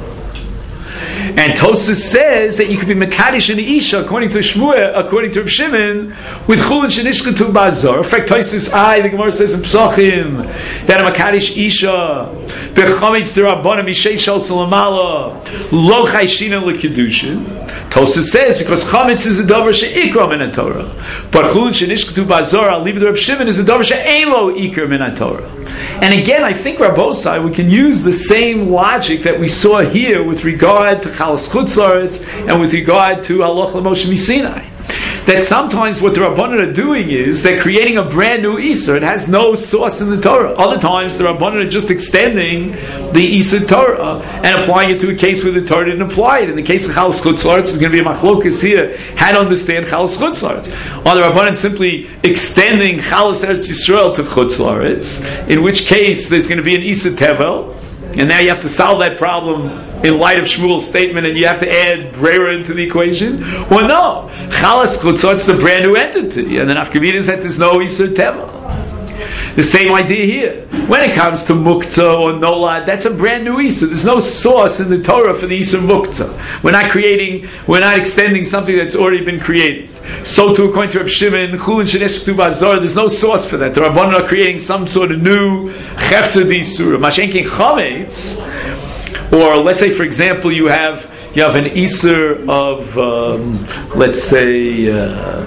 And Tosas says that you could be mekadosh in the isha, according to Shmuel, according to Rav Shimon, with chulin shenishchatu ba'azar. In fact, Tosas I, the Gemara says in Pesachim, that a mekadosh isha bechamitz d'Rabbanan mishei shal salamala lo chayshina lekedushin. Tosas says because chametz is a davar she'ikra min haTorah, but chulin shenishchatu ba'azar, I'll leave it to Rav Shimon, is a davar she'ein lo ikra min haTorah. And again, I think Rabbosai, we can use the same logic that we saw here with regard to Chalas Chutz La'aretz and with regard to Haloch L'Moshe Misinai. That sometimes what the Rabbanan are doing is they're creating a brand new Isser. It has no source in the Torah. Other times the Rabbanan are just extending the Isser Torah and applying it to a case where the Torah didn't apply it. In the case of Chalas Chutz La'aretz, there's going to be a machlokas here how to understand Chalas Chutz La'aretz. Are the Rabbanan simply extending Chalas Eretz Yisrael to Chutz La'aretz, in which case there's going to be an Isser Tevel, and now you have to solve that problem in light of Shmuel's statement, and you have to add Brera into the equation? Well, no. Chalas Chutz La'aretz is a brand new entity, and the Nafkamina is that there's no Isser Tevel. The same idea here. When it comes to Muktzah or Nolad, that's a brand new Isser. There's no source in the Torah for the Isser Muktzah. We're not creating, we're not extending something that's already been created. So too, according to Reb Shimon, Chulin Sheneshchatu ba'azar, there's no source for that. The Rabbanan are creating some sort of new Chefzer d'Isura. Mashenkin Chametz, or let's say, for example, you have you have an Isser of, um, let's say, uh,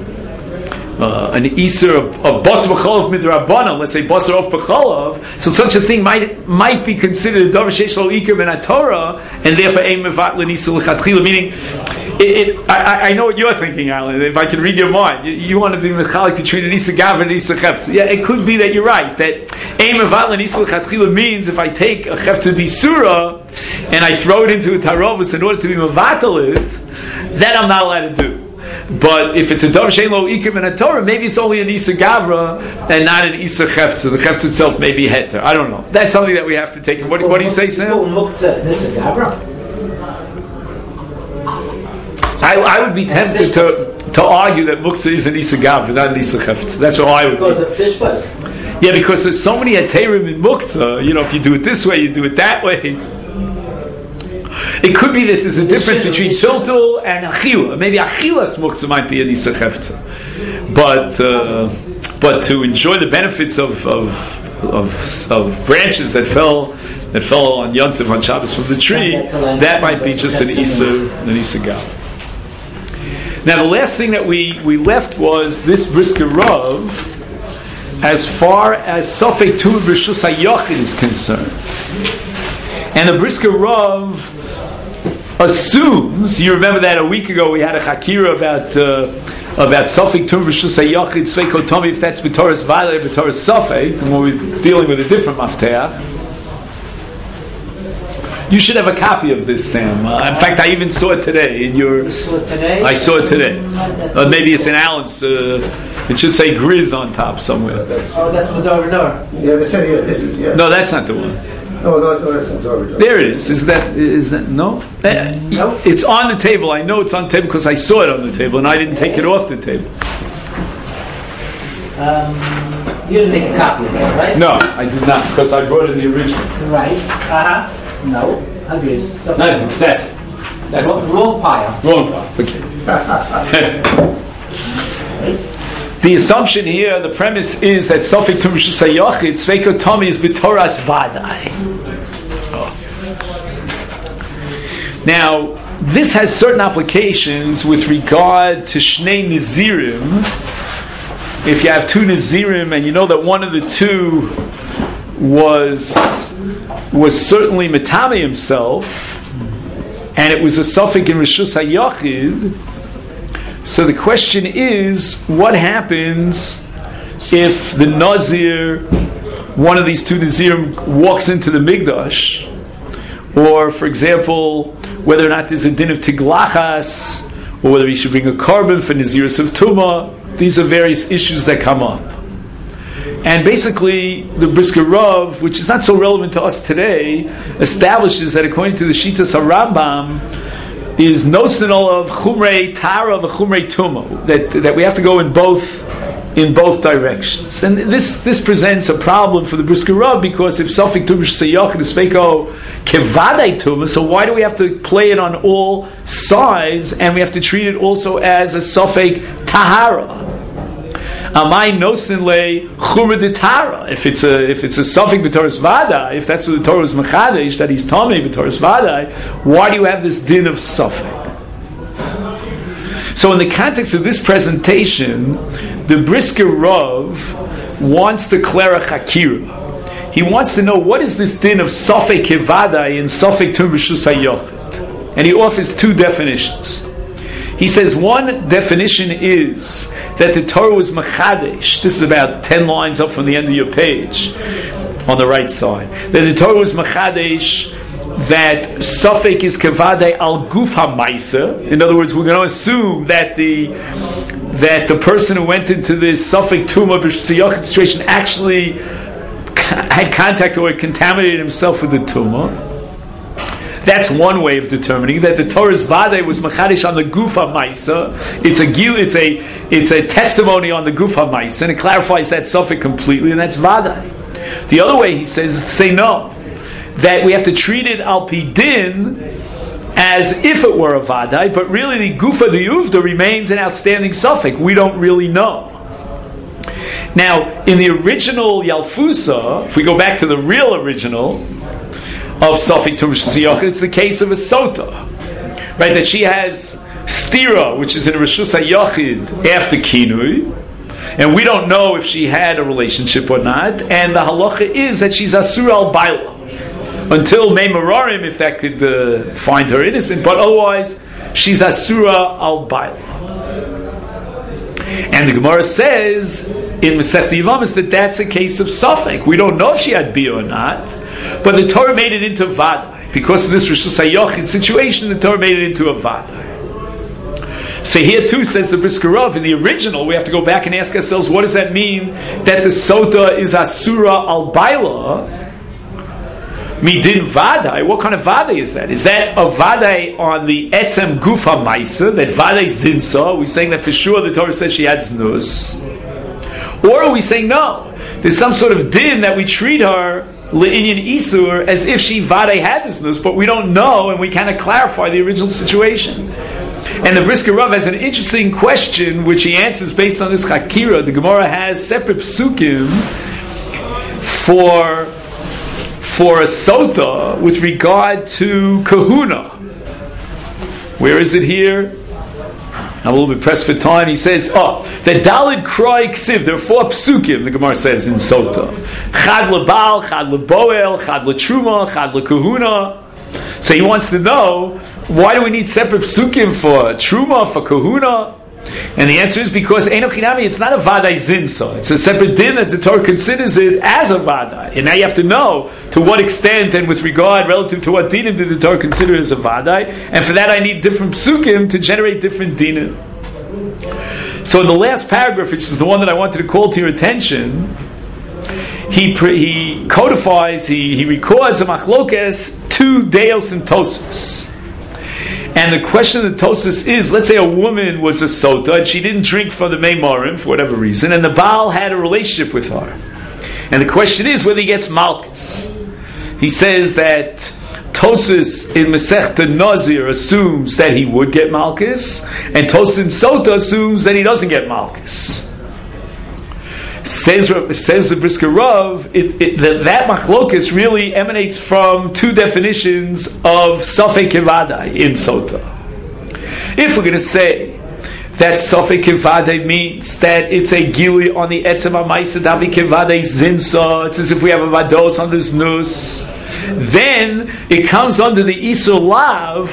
Uh, an Isser of, of Basar B'cholav Midrabanan, let's say Basar of B'cholav, so such a thing might might be considered a Davar Sheish Lo Ikar Ben HaTorah, and therefore Ein Mevatlin Isser L'Chatchila, meaning, it, it, I, I know what you're thinking, Alan, if I can read your mind. You, you want to be mechalik between an Isser Gav and an Isser Chefetz. Yeah, it could be that you're right, that Ein Mevatlin Isser L'Chatchila means if I take a Chefetz D'Isura, and I throw it into a Tarovus in order to be Mevatel it, that I'm not allowed to do. But if it's a Davar Shein Lo Ikar Ben HaTorah, maybe it's only an Isser Gavra and not an Isser Chefetz. The Chefetz itself may be Heter. I don't know. That's something that we have to take. What, what do you say, Sam? I, I would be tempted to to argue that Muktzah is an Isser Gavra, not an Isser Chefetz. That's what I would. Because of Tishbas. Yeah, because there's so many Heterim in Muktzah. You know, if you do it this way, you do it that way. It could be that there's a difference between Tiltul and Achila. Maybe Achilas Muktzah might be an Isser Chefetz. But uh, but to enjoy the benefits of of, of of branches that fell that fell on Yontif on Shabbos from the tree, that might be just an Isser an Isser Gal. Now the last thing that we, we left was this Brisker Rav, as far as Sofek Tu B'Rishus HaYochid is concerned. And the Brisker Rav assumes, you remember that a week ago we had a Chakira about uh, about Sofek Tu B'Rishus HaYochid Sveiko Tomi, if that's B'Torah's Vayla, B'Torah's Sofek, and when we're dealing with a different Mafteach. You should have a copy of this, Sam. Uh, in fact, I even saw it today in your. You saw it today? I saw it today. Uh, maybe it's in Alan's. Uh, it should say Grizz on top somewhere. Oh, that's Mador Mador. Yeah, they said yeah, this is yeah. No, that's not the one. No, no, no, that's not Mador. There it is. Is that? Is that no? Uh, no. It's on the table. I know it's on the table because I saw it on the table and I didn't take it off the table. Um, you didn't make a copy of it, right? No, I did not because I brought in the original. Right. Uh huh. No. Agrees. So Nothing. That's it. That's wrong, it. wrong pile. Wrong part. Okay. The assumption here, the premise is that Sofik Tumishus Hayochid, Sveiko Tomi is B'Toras Vadai. Now, this has certain applications with regard to Shnei Nazirim. If you have two Nazirim and you know that one of the two was was certainly Matame himself, and it was a Sofik in Rishus HaYachid, so the question is, what happens if the Nazir, one of these two Nazirim, walks into the Migdash? Or, for example, whether or not there's a din of Tiglachas, or whether he should bring a carbon for Nazirus of Tumah. These are various issues that come up. And basically, the Brisker Rav, which is not so relevant to us today, establishes that according to the Shitas HaRambam, is nosinol of Chumrei Tara of Chumrei Tumah, that that we have to go in both in both directions. And this this presents a problem for the Brisker Rav, because if Sofik Tumish Sayach is Feiko Kevadai Tumah, so why do we have to play it on all sides, and we have to treat it also as a Sofik Tahara? Amai nosin le chumra de Tara. If it's a if it's a Sofik b'Toras Vada, if that's what the Torah is mechadesh, that he's Tomei b'Toras Vada, why do you have this din of Sofik? So in the context of this presentation, the Brisker Rav wants to declare a chakira. He wants to know what is this din of Sofek Kevadai and Sofek Tum Rishus HaYachid. And he offers two definitions. He says one definition is that the Torah was Machadesh. This is about ten lines up from the end of your page, on the right side. That the Torah was Machadesh, that Sofek is Kevadai al Guf HaMaisa. In other words, we're going to assume that the that the person who went into this Sofek Tumah B'Shiyach situation actually had contact or contaminated himself with the Tumah. That's one way of determining that the Torah's Vadai was Machadesh on the Guf HaMaisa. It's a it's a it's a testimony on the Guf HaMaisa, and it clarifies that Sofek completely, and that's Vadai. The other way, he says, is to say no, that we have to treat it al pi din as if it were a Vadai, but really the Gufa de Uvda remains an outstanding Sofek. We don't really know. Now, in the original Yalfusa, if we go back to the real original of Sofik Tumish Siyach, it's the case of a Sota, right? That she has Stira, which is in Rishus HaYachid after Kinui, and we don't know if she had a relationship or not, and the halacha is that she's Asura al Baila until Mei Mararim, if that could uh, find her innocent, but otherwise she's Asura al Baila. And the Gemara says in Masechet Yevamos that that's a case of Sofek. We don't know if she had Bia or not, but the Torah made it into Vadai. Because of this Rishus HaYachid situation, the Torah made it into a Vadai. So here too, says the Brisker Rav, in the original, we have to go back and ask ourselves, what does that mean that the Sota is Asura al Baila? Midin Vadai, what kind of Vadai is that? Is that a Vadai on the Etzem Guf HaMaisa, that Vadai Zinsa? Are we saying that for sure the Torah says she had Znus? Or are we saying no, there's some sort of din that we treat her Le'inyan Isur as if she Vadai had Znus, but we don't know, and we kind of clarify the original situation. And the Brisker Rav has an interesting question which he answers based on this Chakira. The Gemara has separate psukim for for a Sota with regard to Kahuna. Where is it here? I'm a little bit pressed for time. He says, oh, the Dalid Kroi Ksiv, there are four psukim, the Gemara says in Sota. Chad lebal, chad leboel, chad letruma, chad lekahuna. So he wants to know, why do we need separate psukim for truma, for kahuna? And the answer is because Enoch Hinami, it's not a Vadai Zinsa. It's a separate din that the Torah considers it as a Vadai. And now you have to know to what extent and with regard relative to what dinim did the Torah consider as a Vadai. And for that I need different psukim to generate different dinim. So in the last paragraph, which is the one that I wanted to call to your attention, he pre- he codifies, he, he records a machlokes, two Deos and Tosfos. And the question of the Tosfos is, let's say a woman was a Sota and she didn't drink from the Meimarim for whatever reason, and the Baal had a relationship with her. And the question is whether he gets Malchus. He says that Tosis in Masechta Nazir assumes that he would get Malkus, and Tosis in Sota assumes that he doesn't get Malkus. Says, says the Brisker Rav, it, it, that, that machlokus really emanates from two definitions of Safek Kevadai in Sota. If we're going to say that Safek Kevadai means that it's a gili on the Etzem HaMaisa Davi Kevadai Zinsa, it's as if we have a Vados on this Nus, then it comes under the Isur Lav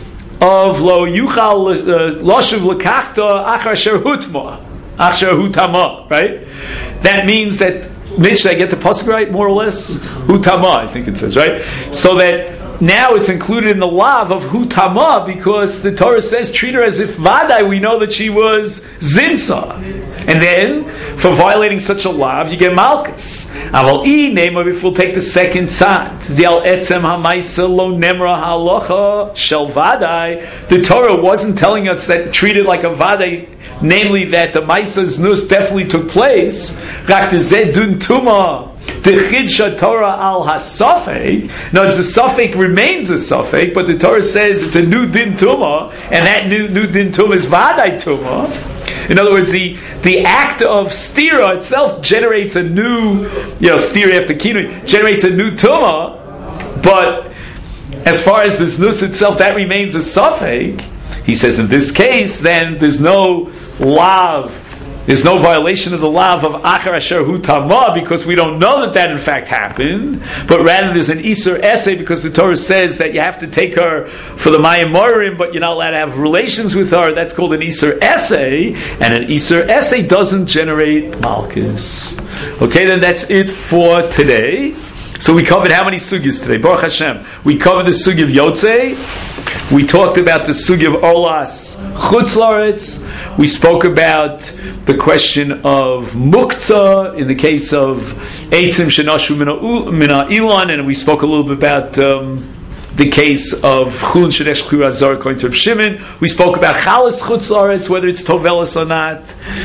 of Lo Yuchal Loshev Lekachta Achar Asher Hutma Asher Hutama, right? That means that, Mitch, did I get the pasuk right, more or less? Hutama, I think it says, right? So that now it's included in the lav of Hutama because the Torah says, treat her as if Vadai, we know that she was Zinsa. And then, for violating such a lav, you get Malkus. Aval I, name of if we'll take the second side, the Al Etzem HaMaisa Lo Nemra HaLocha Shel Vadai, the Torah wasn't telling us that treated like a Vadai, namely that the Maisa's Nus definitely took place. Rak de Zedun Tuma, the Chidsha Torah al Hasafek. Now, the Safek remains a Safek, but the Torah says it's a new Din Tuma, and that new, new Din Tuma is Vadai Tuma. In other words, the, the act of stira itself generates a new, you know, stira after kinui, generates a new Tuma, but as far as this Nus itself, that remains a Safek. He says in this case, then there's no lav, there's no violation of the lav of Achar Asher Hu Tamah because we don't know that that in fact happened, but rather there's an Isur Essay because the Torah says that you have to take her for the Mayim Morim, but you're not allowed to have relations with her. That's called an Isur Essay, and an Isur Essay doesn't generate Malkus. Okay, then that's it for today. So we covered how many sugyas today? Baruch Hashem. We covered the sugy of Yotzei. We talked about the sugy of Olas Chutz Laretz. We spoke about the question of Muktzah in the case of Eitzim Shenashu Mina Ilan, and we spoke a little bit about um, the case of Chulin Shedesh Chur Azar according to Reb Shimon. We spoke about Chalas Chutz Laretz, whether it's Tovelis or not.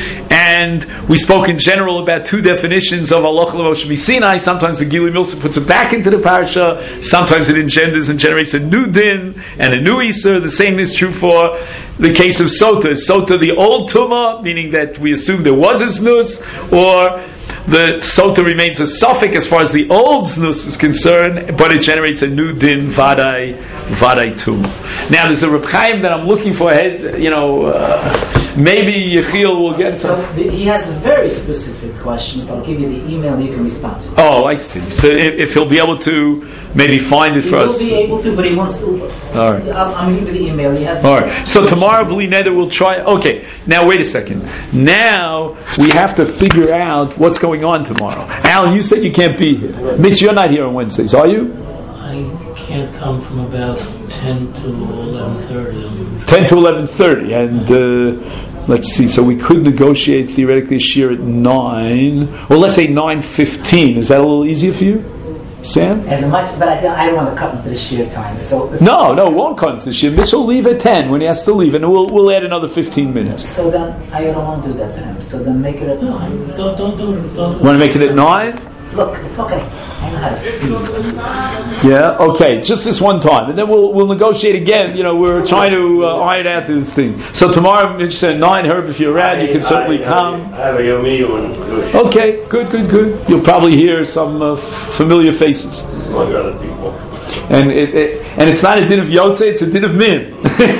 And we spoke in general about two definitions of Halacha L'Moshe Sinai. Sometimes the Gili Milsa puts it back into the parsha. Sometimes it engenders and generates a new din and a new Isur. The same is true for the case of Sota. Is Sota the old Tumah, meaning that we assume there was a Znus, or the Sota remains a suffix as far as the old Znus is concerned, but it generates a new din, Vadai, Vadai Tumah. Now there's a Reb Chaim that I'm looking for, you know, uh, maybe Yechiel will get some. So the, he has very specific questions. I'll give you the email you can respond to. Oh, I see. So if, if he'll be able to maybe find it he for us. He will be able to, but he wants to. All right. I'm, I'm giving you the email. You have All right. So tomorrow, B'li Neder, we'll try. Okay. Now, wait a second. Now, we have to figure out what's going on tomorrow. Alan, you said you can't be here. Mitch, you're not here on Wednesdays, are you? I can't come from about ten to eleven thirty. ten to eleven thirty. And uh, let's see. So we could negotiate theoretically a shear at nine. Well, let's say nine fifteen. Is that a little easier for you, Sam? as much, but I, I don't want to cut into the sheer time. So if, No, no, it won't come to shear. Mitch will leave at ten when he has to leave, and we'll we'll add another fifteen minutes. so then I don't want to do that to him. So then make it at No, nine. don't, don't, don't, don't. Want to make it at nine? Look, it's okay. I know how to speak. Yeah, okay, just this one time, and then we'll we'll negotiate again. You know, we're trying to uh, iron out this thing. So tomorrow, Mitch said nine. Herb, if you're around, you can certainly I, I, come. I have a Yomi on. Okay, good, good, good. You'll probably hear some uh, familiar faces, Among other people. and it, it and it's not a din of Yotze, it's a din of Min.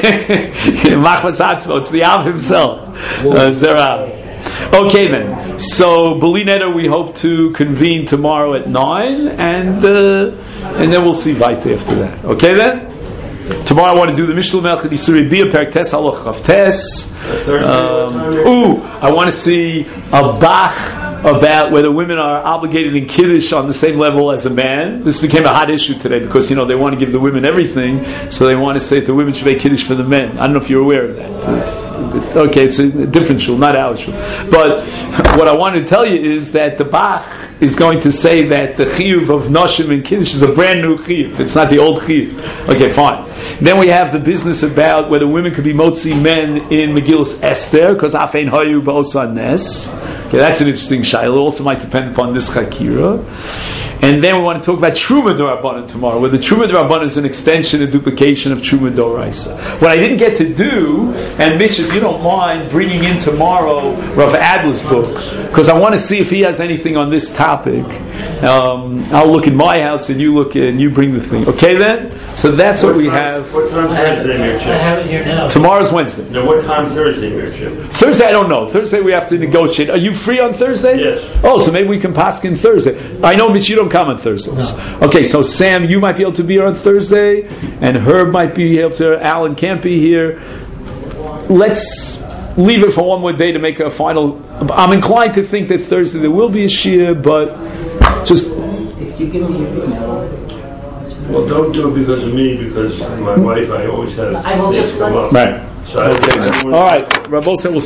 Machmas Hatzmo, it's the Av himself, uh, Zerav. Okay then. So B'li Neder, we hope to convene tomorrow at nine, and uh, and then we'll see Vaita after that. Okay then. Tomorrow I want to do the Mishnah Melchad Yisuri Bia Perek Tes Halacha Chav Tes. Um, ooh, I want to see a Bach about whether women are obligated in Kiddush on the same level as a man. This became a hot issue today because, you know, they want to give the women everything, so they want to say that the women should make Kiddush for the men. I don't know if you're aware of that. It's, okay, it's a different shul, not our shul. But what I wanted to tell you is that the Bach is going to say that the chiyuv of Nashim and Kiddush is a brand new chiyuv. It's not the old chiyuv. Okay, fine. Then we have the business about whether women could be motzi men in Megillas Esther, because Afein Hayu Ba'osa Nes. Okay, that's an interesting shayla. It also might depend upon this chakira. And then we want to talk about Truma D'Rabbanan tomorrow, where the Truma D'Rabbanan is an extension and duplication of Truma D'Oraisa. What I didn't get to do, and Mitch, if you don't mind, bringing in tomorrow Rav Adler's book, because I want to see if he has anything on this topic. Um, I'll look in my house, and you look and you bring the thing. Okay, then. So that's what, what we time, have. What time Thursday, Mirchim? I have it here now. Tomorrow's Wednesday. No, what time Thursday, Mirchim? Thursday, I don't know. Thursday we have to negotiate. Are you free on Thursday? Yes. Oh, so maybe we can paskin Thursday. I know, Mitch, you don't come on Thursdays. No. Okay, so Sam, you might be able to be here on Thursday, and Herb might be able to. Alan can't be here. Let's leave it for one more day to make a final. I'm inclined to think that Thursday there will be a shia, but just. If you give me your email. Well, don't do it because of me, because my wife, I always have I will things just come let- up. Right. So I- Okay. I- All right. Rabbi said we'll